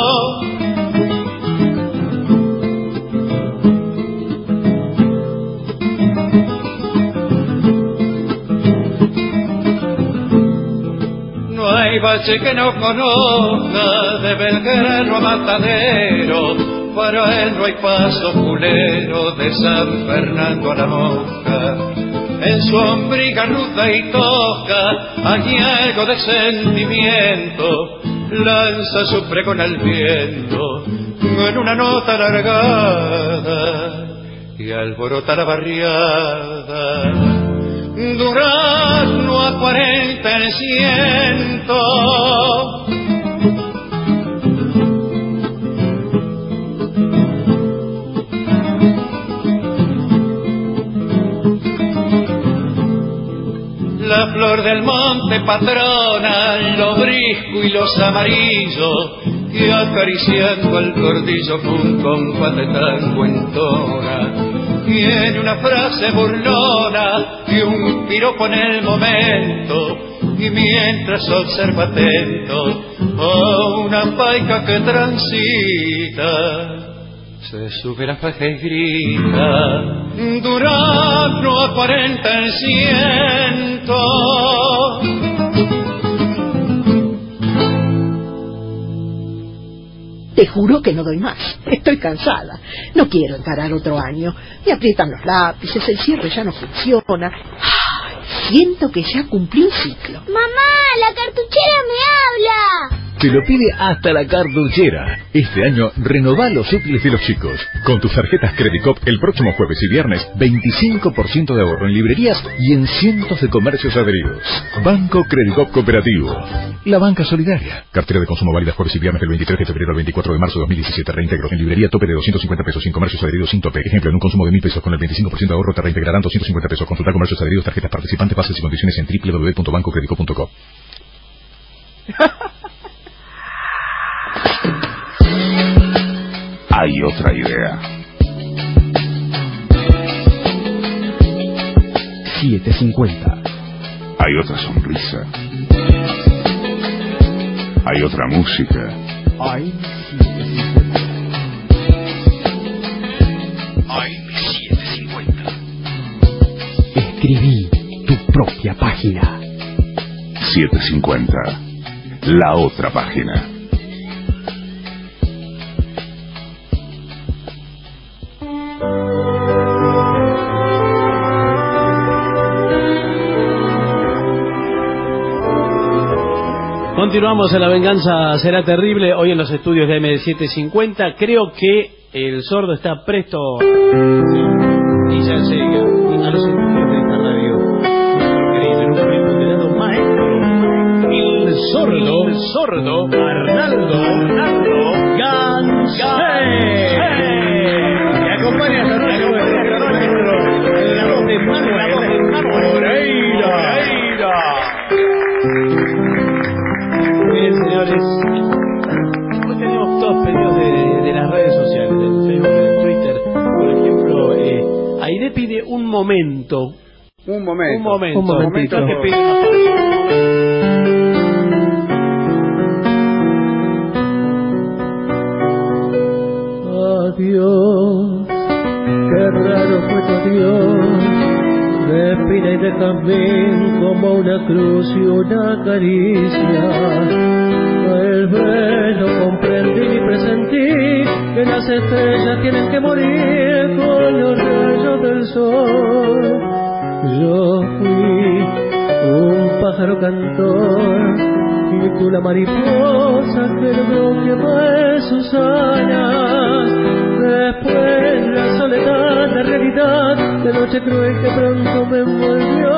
No hay bache que no conozca, de Belgrano a Matadero, para él no hay paso culero, de San Fernando a La Mosca. En su ombriga ruda y tosca hay algo de sentimiento, lanza su pregón al viento en una nota alargada y alborota la barriada. Durano a cuarenta el ciento. La flor del monte patrona, lo brisco y los amarillos, y acariciando al cordillo un compás de tango entona. Tiene una frase burlona y un piropo en el momento, y mientras observa atento a una paica que transita, se sube la faja y grita, Durano a cuarenta el ciento. Te juro que no doy más. Estoy cansada. No quiero encarar otro año. Me aprietan los lápices, el cierre ya no funciona. Ay, siento que ya cumplí un ciclo. ¡Mamá, la cartuchera me habla! Te lo pide hasta la cartuchera. Este año renová los útiles de los chicos. Con tus tarjetas Credicop el próximo jueves y viernes veinticinco por ciento de ahorro en librerías y en cientos de comercios adheridos. Banco Credicop Cooperativo. La banca solidaria. Cartera de consumo válida jueves y viernes del veintitrés de febrero al veinticuatro de marzo de dos mil diecisiete. Reintegros en librería tope de doscientos cincuenta pesos. Sin comercios adheridos sin tope. Ejemplo, en un consumo de mil pesos con el veinticinco por ciento de ahorro te reintegrarán doscientos cincuenta pesos. Consulta comercios adheridos, tarjetas participantes, bases y condiciones en doble u doble u doble u punto banco credicop punto com. Hay otra idea. setecientos cincuenta. Hay otra sonrisa. Hay otra música. Hay setecientos cincuenta. Escribí tu propia página. setecientos cincuenta. La otra página. Continuamos en La Venganza Será Terrible, hoy en los estudios de M setecientos cincuenta. Creo que el sordo está presto y ya llega a los estudios de esta radio. En un momento de lado maestro, el sordo, el sordo, Arnaldo, Arnaldo Gansé. Me acompaña esta noche la voz de Manuel, la voz de Manuel Moreira. Señores, hoy tenemos todos pedidos de, de las redes sociales, del Facebook, del Twitter. Por ejemplo, eh, Aide pide un momento. Un momento. Un momento. Un momentito. Que pide una pausa. Adiós, qué raro fue tu adiós. Respira y déjame como una cruz y una caricia. El velo comprendí y presentí que las estrellas tienen que morir con los rayos del sol. Yo fui un pájaro cantor y tú la mariposa que logró quemar sus alas. Después la soledad, la realidad, la noche cruel que pronto me envolvió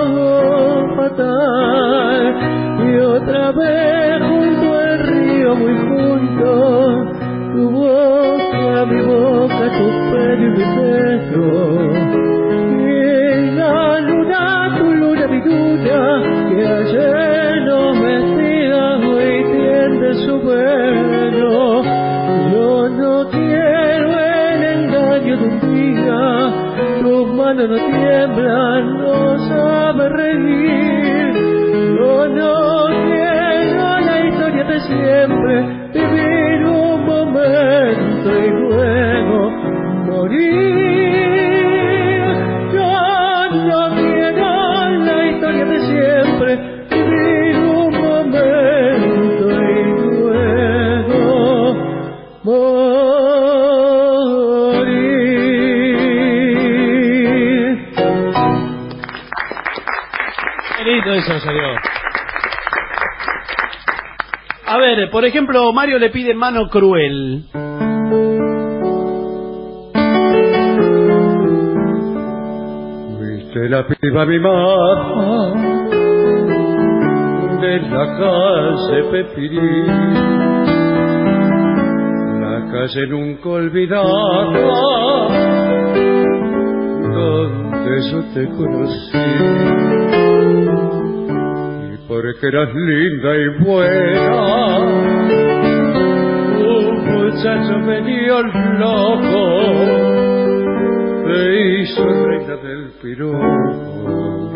fatal. Y otra vez junto al río, muy junto, tu boca, mi boca, tu pelo y mi pelo. Y la luna, tu luna, mi luna, que ayer nos vestía hoy tiende su velo. Yo no quiero el engaño de un día, tus manos no tiemblan, no sabes reír. Yo no quiero la historia de siempre, vivir un momento y luego morir. Yo no quiero la historia de siempre, vivir un momento y luego morir. Qué lindo eso salió. A ver, por ejemplo, Mario le pide Mano Cruel. Fuiste la piba mimada de la calle Pepirí, la calle nunca olvidada donde yo te conocí. Porque eras linda y buena, un muchacho medio loco te hizo reina del piropo.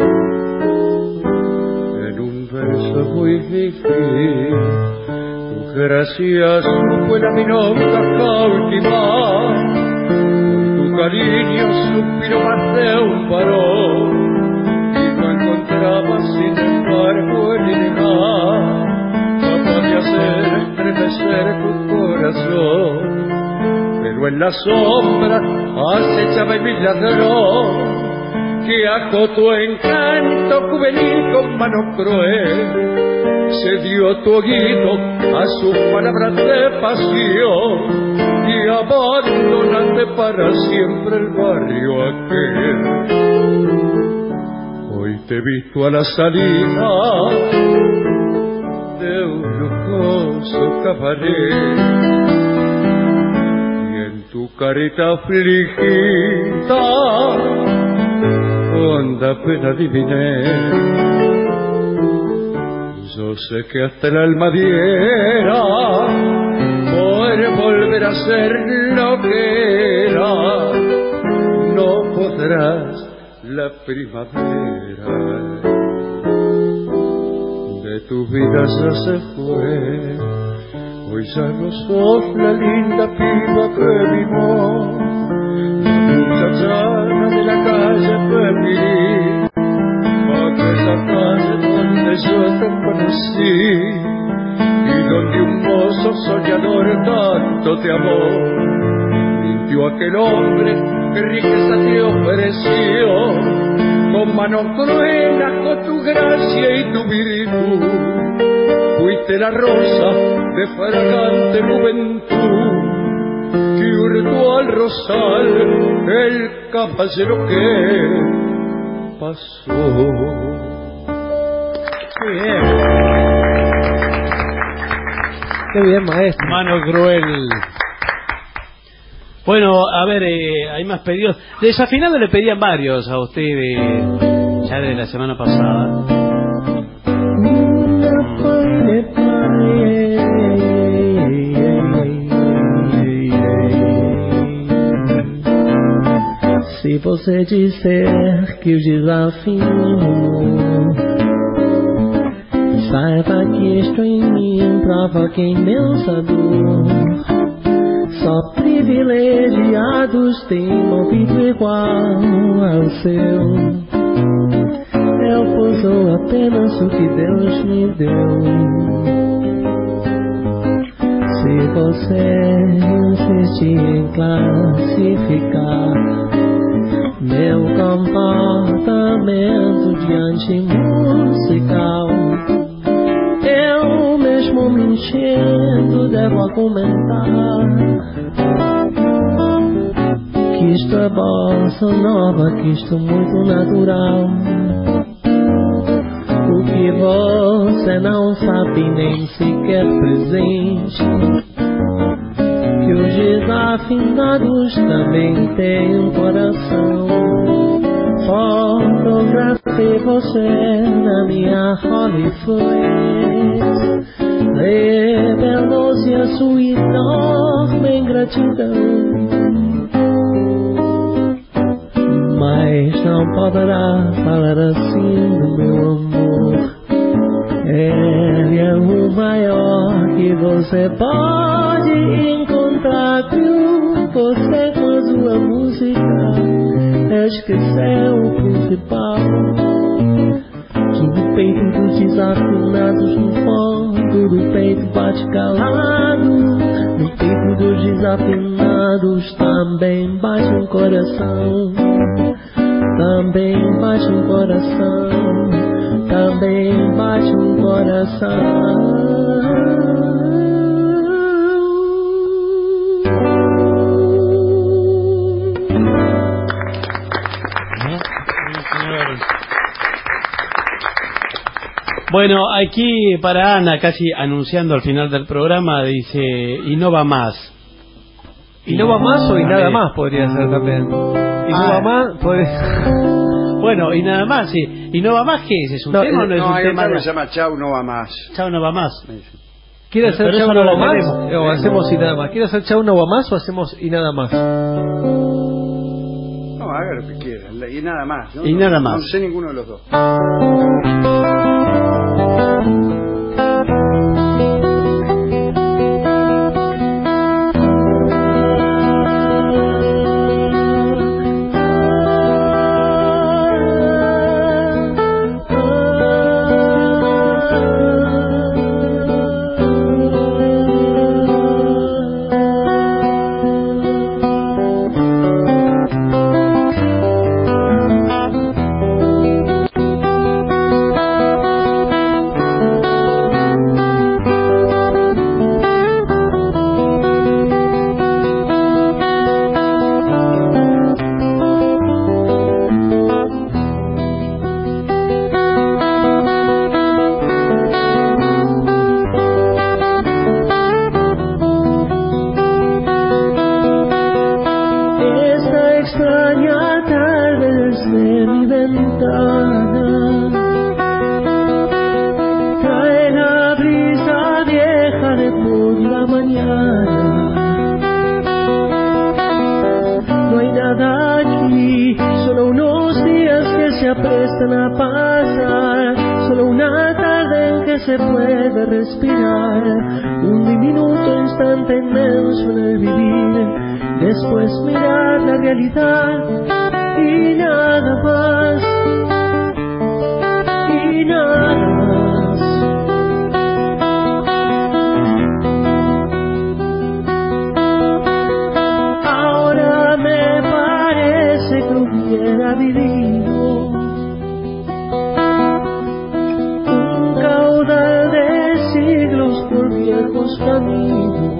En un verso muy difícil, tu gracia fue la milonga cautivar. Por tu cariño suspiro más de un varón, encontraba sin embargo el ideal capaz de hacer estremecer tu corazón. corazón, pero en la sombra acechaba en mi ladrón, que ajo tu encanto juvenil con mano cruel, se dio tu oído a sus palabras de pasión, y abandonaste para siempre el barrio aquel. Hoy te he visto a la salida de un lujoso cabaret, y en tu carita afligida honda pena adiviné. Yo sé que hasta el alma diera por volver a ser lo que era, no podrás la primavera de tu vida ya se fue. Hoy ya no sos la linda piba que vino, la muchachana de la calle femenil, aquella calle donde yo te conocí y donde un mozo soñador tanto te amó. Mintió aquel hombre que riqueza te ofreció, con mano cruel con tu gracia y tu virtud. Fuiste la rosa de fragante juventud que hurtó al rosal el caballero que pasó. Muy bien. Qué bien, maestro. Mano cruel. Bueno, a ver, eh, hay más pedidos. Desafinado le pedían varios a usted de, ya de la semana pasada. Se você disser que o desafio, saiba que estou em mim, provoca imensa dor. Só privilegiados têm ouvido igual ao seu. Eu possuo apenas o que Deus me deu. Se você insistir em classificar meu comportamento diante musical, eu mesmo me enchendo devo argumentar que isto é bossa nova, que isto é muito natural. O que você não sabe nem sequer presente, que os desafinados também têm um coração. Fotografei você na minha Hollywood, revelou-se a sua enorme ingratidão, mas não poderá falar assim do meu amor. Ele é o maior que você pode encontrar, viu? Você com a sua música esqueceu o principal, que no peito dos desafinados, no fundo do peito bate calado. No peito dos desafinados também bate um coração, também bate um coração, também bate um coração. Bueno, aquí para Ana, casi anunciando al final del programa, dice, y no va más. ¿Y no va más o y nada más podría ser también? Y no va más, puede... Bueno, y nada más, sí. ¿Y no va más qué es? ¿Es un no, tema o no es no, un hay tema? un tema De... que se llama Chau no va más. Chau no va más. ¿Quiere hacer Pero Chau eso no no va lo más? queremos. O hacemos y nada más. ¿Quiere hacer Chau no va más o hacemos y nada más? No, haga lo que quiera. Y nada más. ¿no? Y nada más. No sé ninguno de los dos. esta extraña tarde desde mi ventana. Trae la brisa vieja de por la mañana. No hay nada aquí, solo unos días que se aprestan a pasar, solo una tarde en que se puede respirar, un diminuto instante inmenso en el vivir, después mirar la realidad y nada más, y nada más. Ahora me parece que hubiera vivido un caudal de siglos por viejos caminos.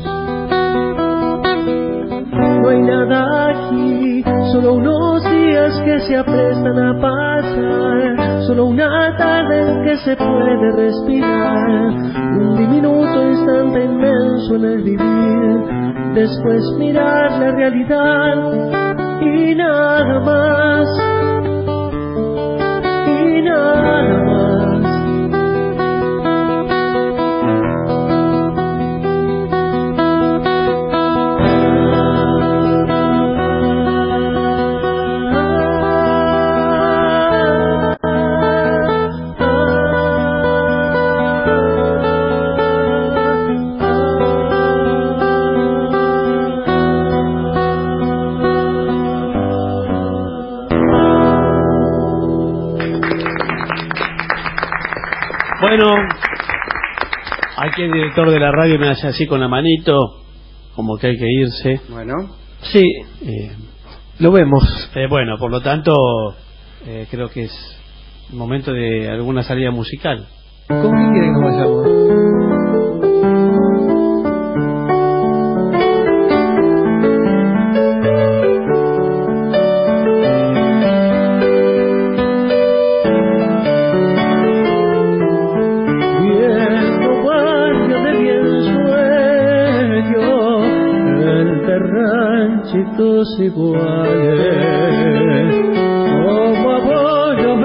No hay nada aquí, solo unos días que se aprestan a pasar, solo una tarde en que se puede respirar, un diminuto instante inmenso en el vivir, después mirar la realidad y nada más, y nada más. Bueno, aquí el director de la radio me hace así con la manito, como que hay que irse. Bueno. Sí, eh, lo vemos. Eh, bueno, por lo tanto, eh, creo que es el momento de alguna salida musical. ¿Cómo que quieren que vayamos? Iguales como abuelos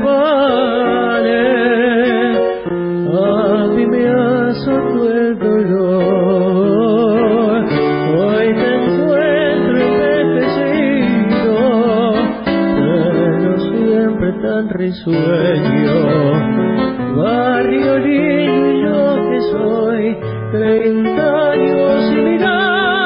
vendavales, a mí me azotó el dolor. Hoy te encuentro envejecido, pero siempre tan risueño. Barrio lindo y yo que soy, treinta años y mira.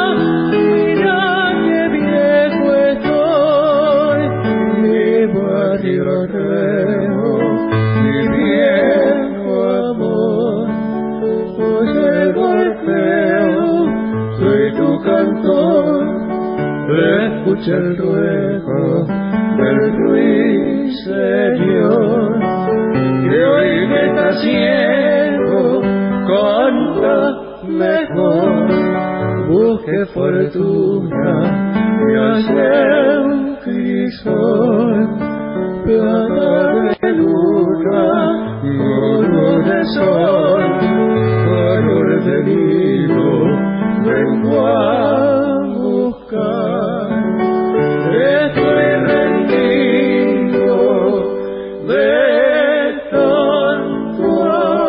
Escucha el ruego del ruiseñor, que hoy que está ciego canta mejor. Busque fortuna y hace un crisol, plata de luna, color de sol, color de vino, vengo a buscar. Estoy rendido de tanto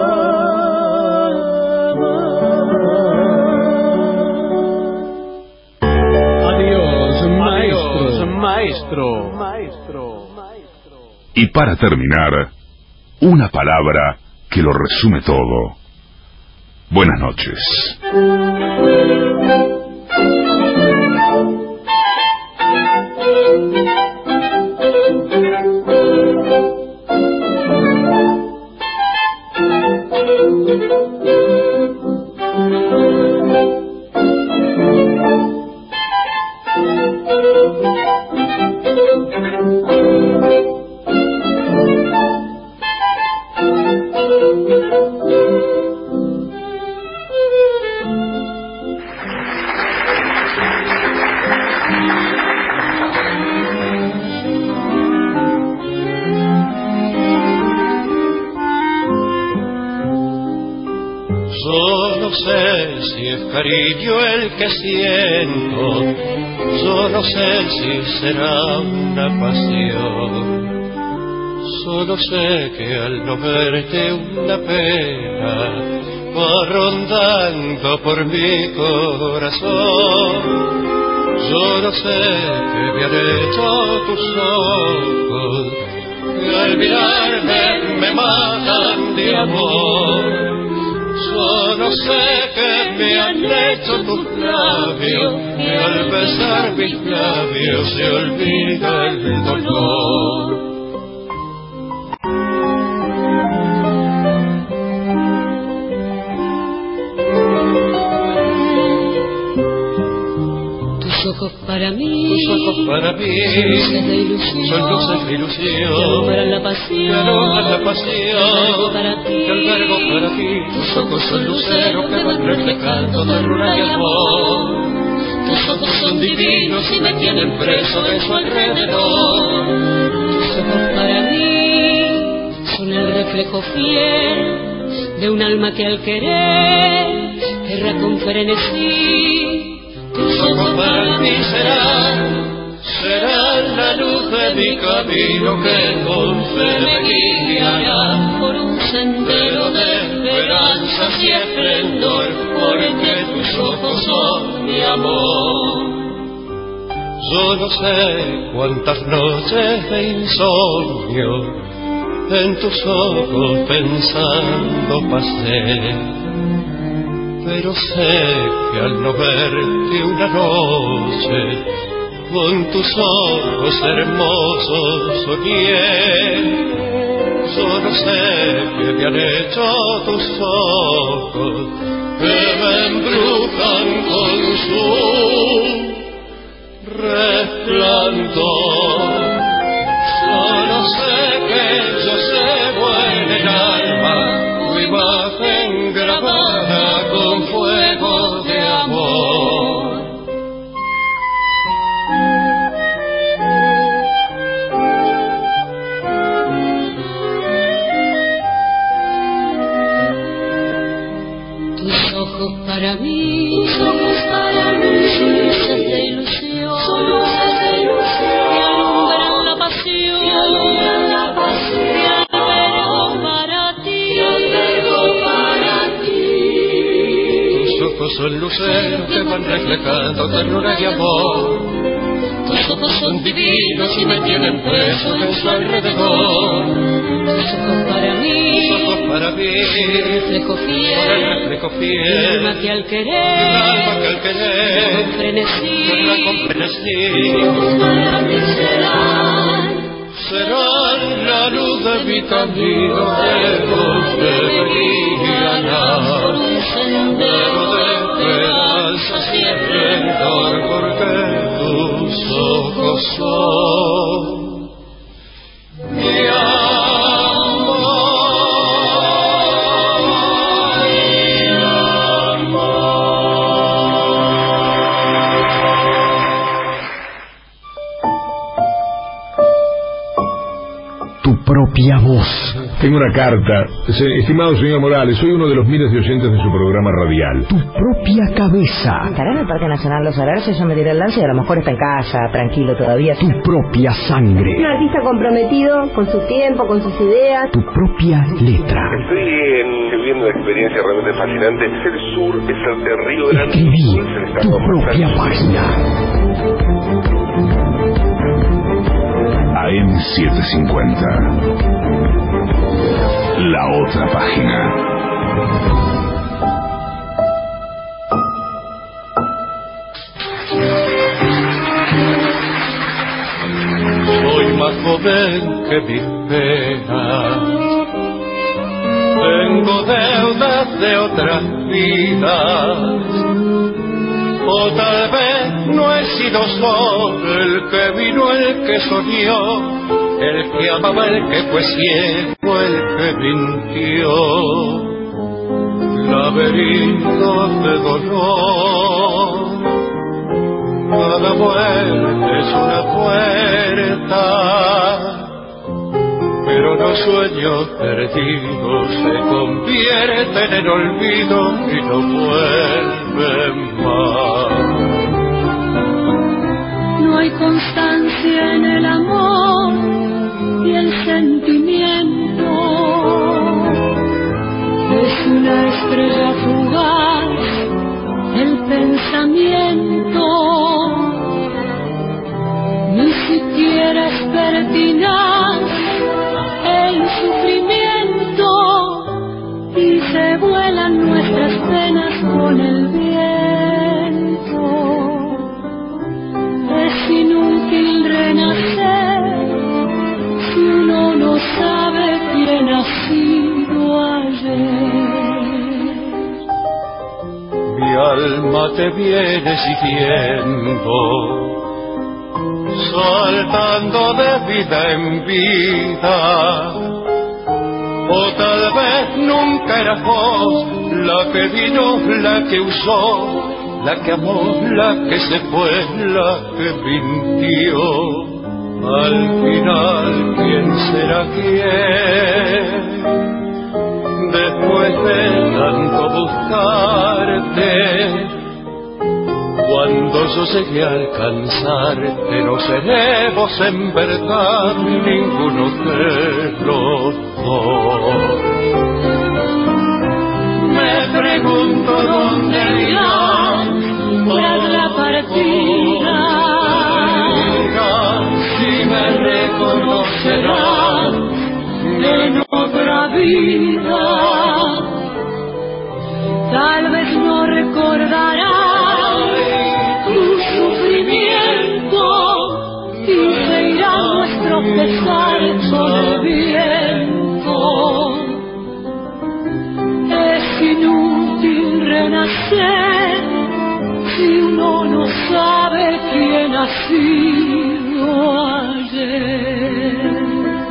amar. Adiós, maestro. Maestro. Maestro. Y para terminar, una palabra que lo resume todo. Buenas noches. Yo no sé si es cariño el que siento, Yo no sé si será una pasión, solo sé que al no verte una pena va rondando por mi corazón. Yo no sé qué me han hecho tus ojos, que al mirarme me matan de amor. Yo no sé qué me han hecho tus labios, que al besar mis labios se olvida el dolor. Tus ojos para mí, tus ojos para mí, son luces de ilusión, son luces de ilusión, que alumbran la pasión, que alumbran la pasión, que albergo para ti, que albergo para ti. Tus ojos son luceros que van reflejando ternura y amor. Tus ojos son divinos y me tienen preso de su alrededor. Tus ojos para mí son el reflejo fiel de un alma que al querer erra con frenesí. Tus ojos para mí serán, serán la luz de mi camino que con fe me guiará por un sendero de esperanza y esplendor, porque tus ojos son mi amor. Yo no sé cuántas noches de insomnio en tus ojos pensando pasé, pero sé que al no verte una noche con tus ojos hermosos soñé. Yo no sé qué me han hecho tus ojos, que me embrujan con su resplandor. Solo sé que yo llevo en el alma tu imagen grabada con fuego de amor. Tus ojos para mí, tus ojos para mí, son luces de ilusión, son luces de ilusión, que alumbran la pasión, que alumbran la pasión, que albergo para ti, que albergo para ti. Tus ojos son luceros que van reflejando ternura y amor. Tus ojos son divinos y me tienen preso de su alrededor. Tus ojos para mí, tus ojos para mí, el reflejo fiel, por el reflejo fiel, el alma que al querer, el alma que al querer, con frenesí, con frenesí, para mí serán, serán la luz de mi camino, lejos de mi guiará, por un sendero de esperanza y esplendor, porque tus ojos son mi amor, mi amor. Tu propia voz. Tengo una carta. Estimado señor Morales, soy uno de los miles de oyentes de su programa radial. Tu propia cabeza. Estará en el Parque Nacional Los Alerces, yo me tiré el lance y a lo mejor está en casa, tranquilo todavía. Tu propia sangre. Un artista comprometido con su tiempo, con sus ideas. Tu propia letra. Estoy en, viviendo una experiencia realmente fascinante. El sur es el de Río Grande. Escribí tu propia página. A M setecientos cincuenta. La otra página. Soy más joven que mis penas, tengo deudas de otras vidas, o tal vez no he sido solo el que vino, el que soñó, el que amaba, el que fue ciego, el que mintió. Laberintos de dolor, cada muerte es una puerta, pero los sueños perdidos se convierten en olvido y no vuelven más. constancia en el amor y el sentimiento. Es una estrella fugaz el pensamiento, ni siquiera es pertinaz el sufrimiento, y se vuelan nuestras penas con el viento. Es inútil renacer si uno no sabe quién ha sido ayer. Mi alma te viene siguiendo, saltando de vida en vida. O tal vez nunca eras vos la que vino, la que usó, la que amó, la que se fue, la que mintió. Al final, ¿quién será quién? Después de tanto buscarte, cuando yo llegué a alcanzarte, no seremos en verdad ninguno de los dos. Me pregunto dónde irán tras la partida, si me reconocerán en otra vida. Tal vez no recordarán tu sufrimiento y se irá nuestro pesar con el viento. Es inútil renacer si uno no sabe quién ha sido ayer.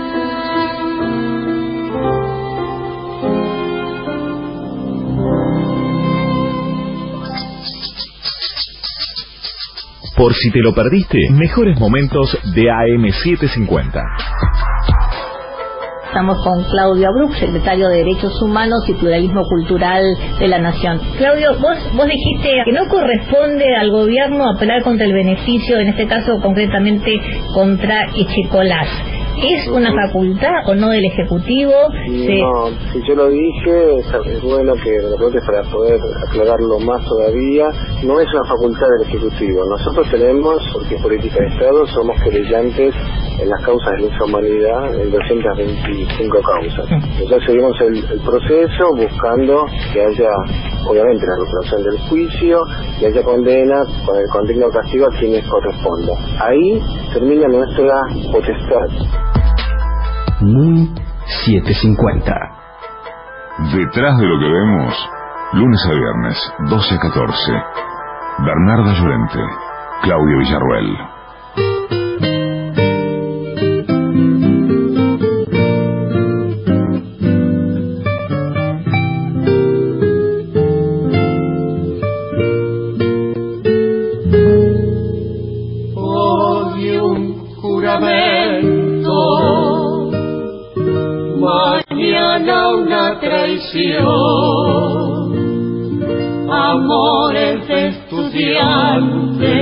Por si te lo perdiste, mejores momentos de A M setecientos cincuenta. Estamos con Claudio Abruch, secretario de Derechos Humanos y Pluralismo Cultural de la Nación. Claudio, vos, vos dijiste que no corresponde al gobierno apelar contra el beneficio, en este caso concretamente contra Echecolás. ¿Es una facultad o no del Ejecutivo? Se... No, si yo lo dije, es bueno que de repente para poder aclararlo más todavía, no es una facultad del Ejecutivo. Nosotros tenemos, porque es política de Estado, somos querellantes en las causas de lesa humanidad en doscientas veinticinco causas. Entonces seguimos el, el proceso buscando que haya, obviamente, la resolución del juicio y haya condena con el condigno castigo a quienes corresponda. Ahí termina nuestra potestad. Moon setecientos cincuenta. Detrás de lo que vemos, lunes a viernes, doce a catorce. Bernarda Llorente, Claudio Villarruel. Hoy un juramento, mañana una traición, amores de estudiante,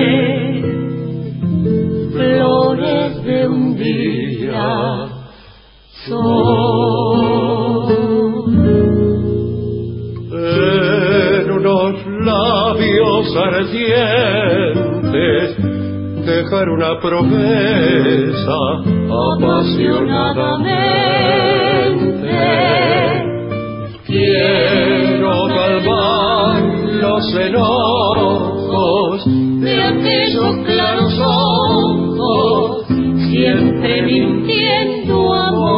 flores de un día son. En unos labios ardientes dejar una promesa apasionadamente. Quiero calmar los enojos de aquellos claros ojos, siempre mintiendo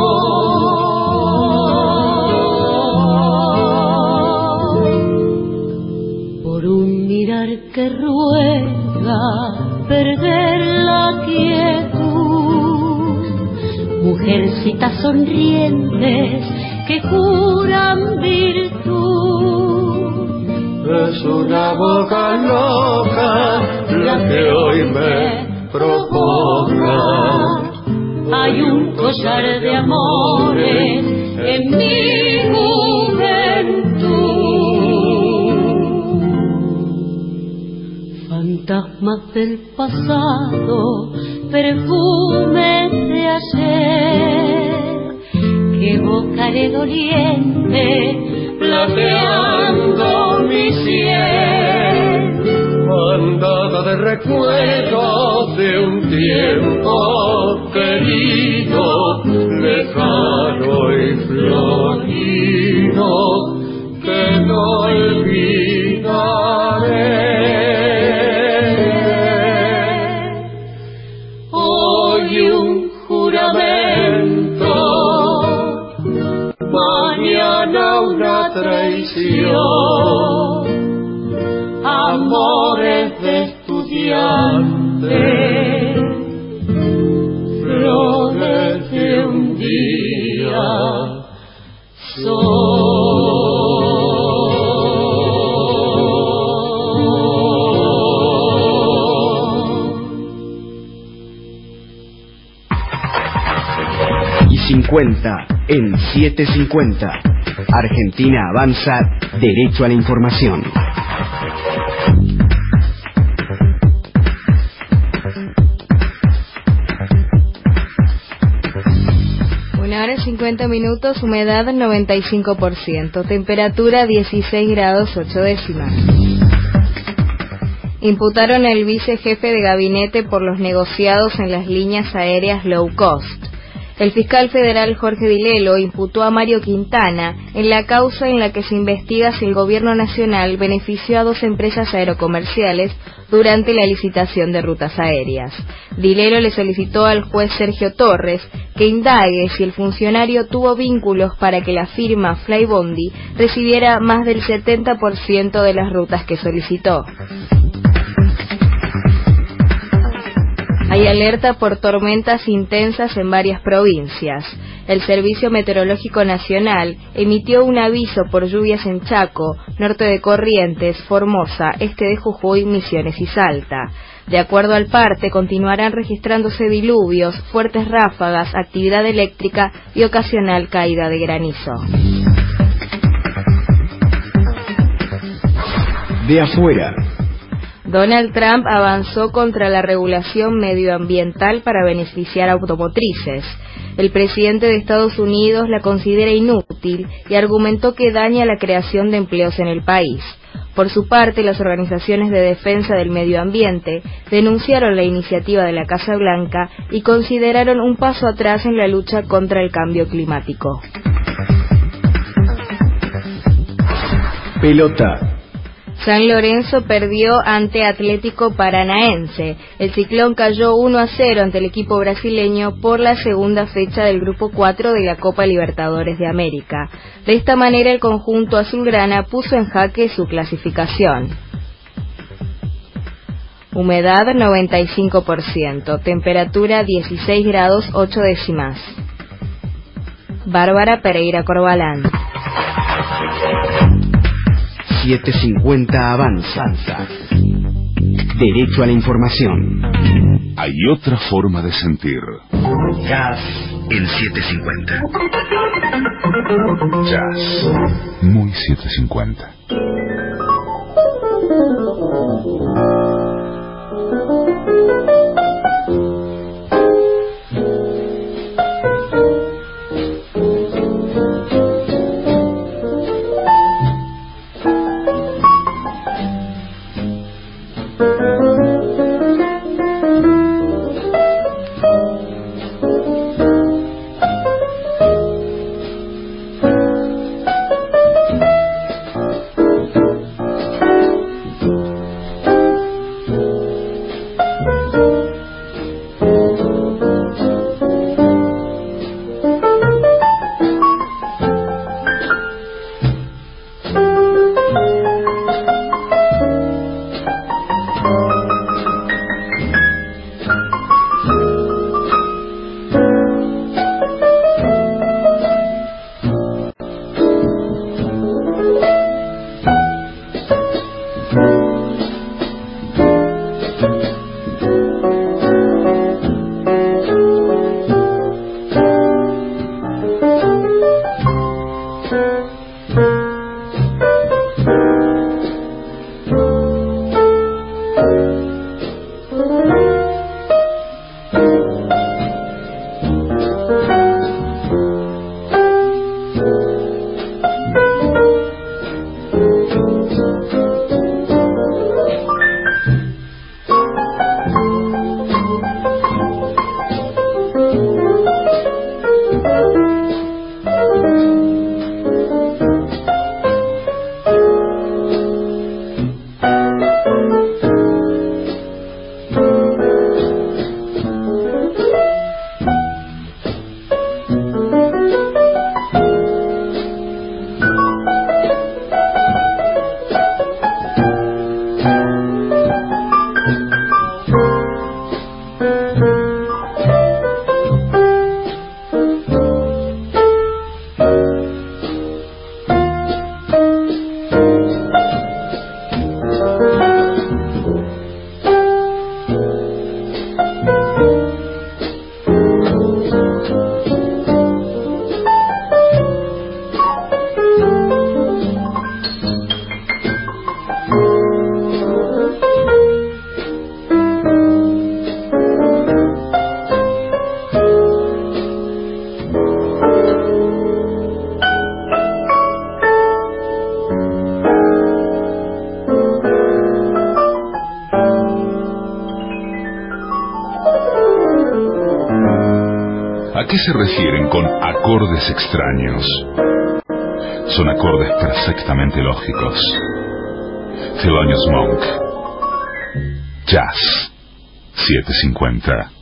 amor. Por un mirar que ruega perder la quietud, mujercitas sonrientes que juran virtud. Es una boca loca la que hoy me proponga. Hay un collar de amores en mi juventud. Fantasma fantasmas del pasado, perfumes de ayer, que evocaré doliente, plateando mi sien. Bandada de recuerdos de un tiempo querido, lejano y florido, que no olvidaré. Hoy un juramento, mañana una traición, amores de estudiante, flores de un día sol. Y cincuenta en setecientos cincuenta. Argentina avanza, derecho a la información. Una hora y cincuenta minutos, humedad noventa y cinco por ciento, temperatura dieciséis grados ocho décimas. Imputaron al vicejefe de gabinete por los negociados en las líneas aéreas low cost. El fiscal federal Jorge Dilelo imputó a Mario Quintana en la causa en la que se investiga si el gobierno nacional benefició a dos empresas aerocomerciales durante la licitación de rutas aéreas. Dilelo le solicitó al juez Sergio Torres que indague si el funcionario tuvo vínculos para que la firma Flybondi recibiera más del setenta por ciento de las rutas que solicitó. Hay alerta por tormentas intensas en varias provincias. El Servicio Meteorológico Nacional emitió un aviso por lluvias en Chaco, norte de Corrientes, Formosa, este de Jujuy, Misiones y Salta. De acuerdo al parte, continuarán registrándose diluvios, fuertes ráfagas, actividad eléctrica y ocasional caída de granizo. De afuera. Donald Trump avanzó contra la regulación medioambiental para beneficiar a automotrices. El presidente de Estados Unidos la considera inútil y argumentó que daña la creación de empleos en el país. Por su parte, las organizaciones de defensa del medio ambiente denunciaron la iniciativa de la Casa Blanca y consideraron un paso atrás en la lucha contra el cambio climático. Pelota. San Lorenzo perdió ante Atlético Paranaense. El Ciclón cayó uno a cero ante el equipo brasileño por la segunda fecha del Grupo cuatro de la Copa Libertadores de América. De esta manera, el conjunto azulgrana puso en jaque su clasificación. Humedad noventa y cinco por ciento, temperatura dieciséis grados ocho décimas. Bárbara Pereira Corbalán. setecientos cincuenta avanza. Derecho a la información. Hay otra forma de sentir. Jazz en setecientos cincuenta. Jazz. Muy setecientos cincuenta. ¿A qué se refieren con acordes extraños? Son acordes perfectamente lógicos. Thelonious Monk. Jazz setecientos cincuenta.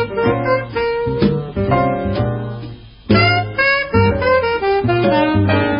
Thank you.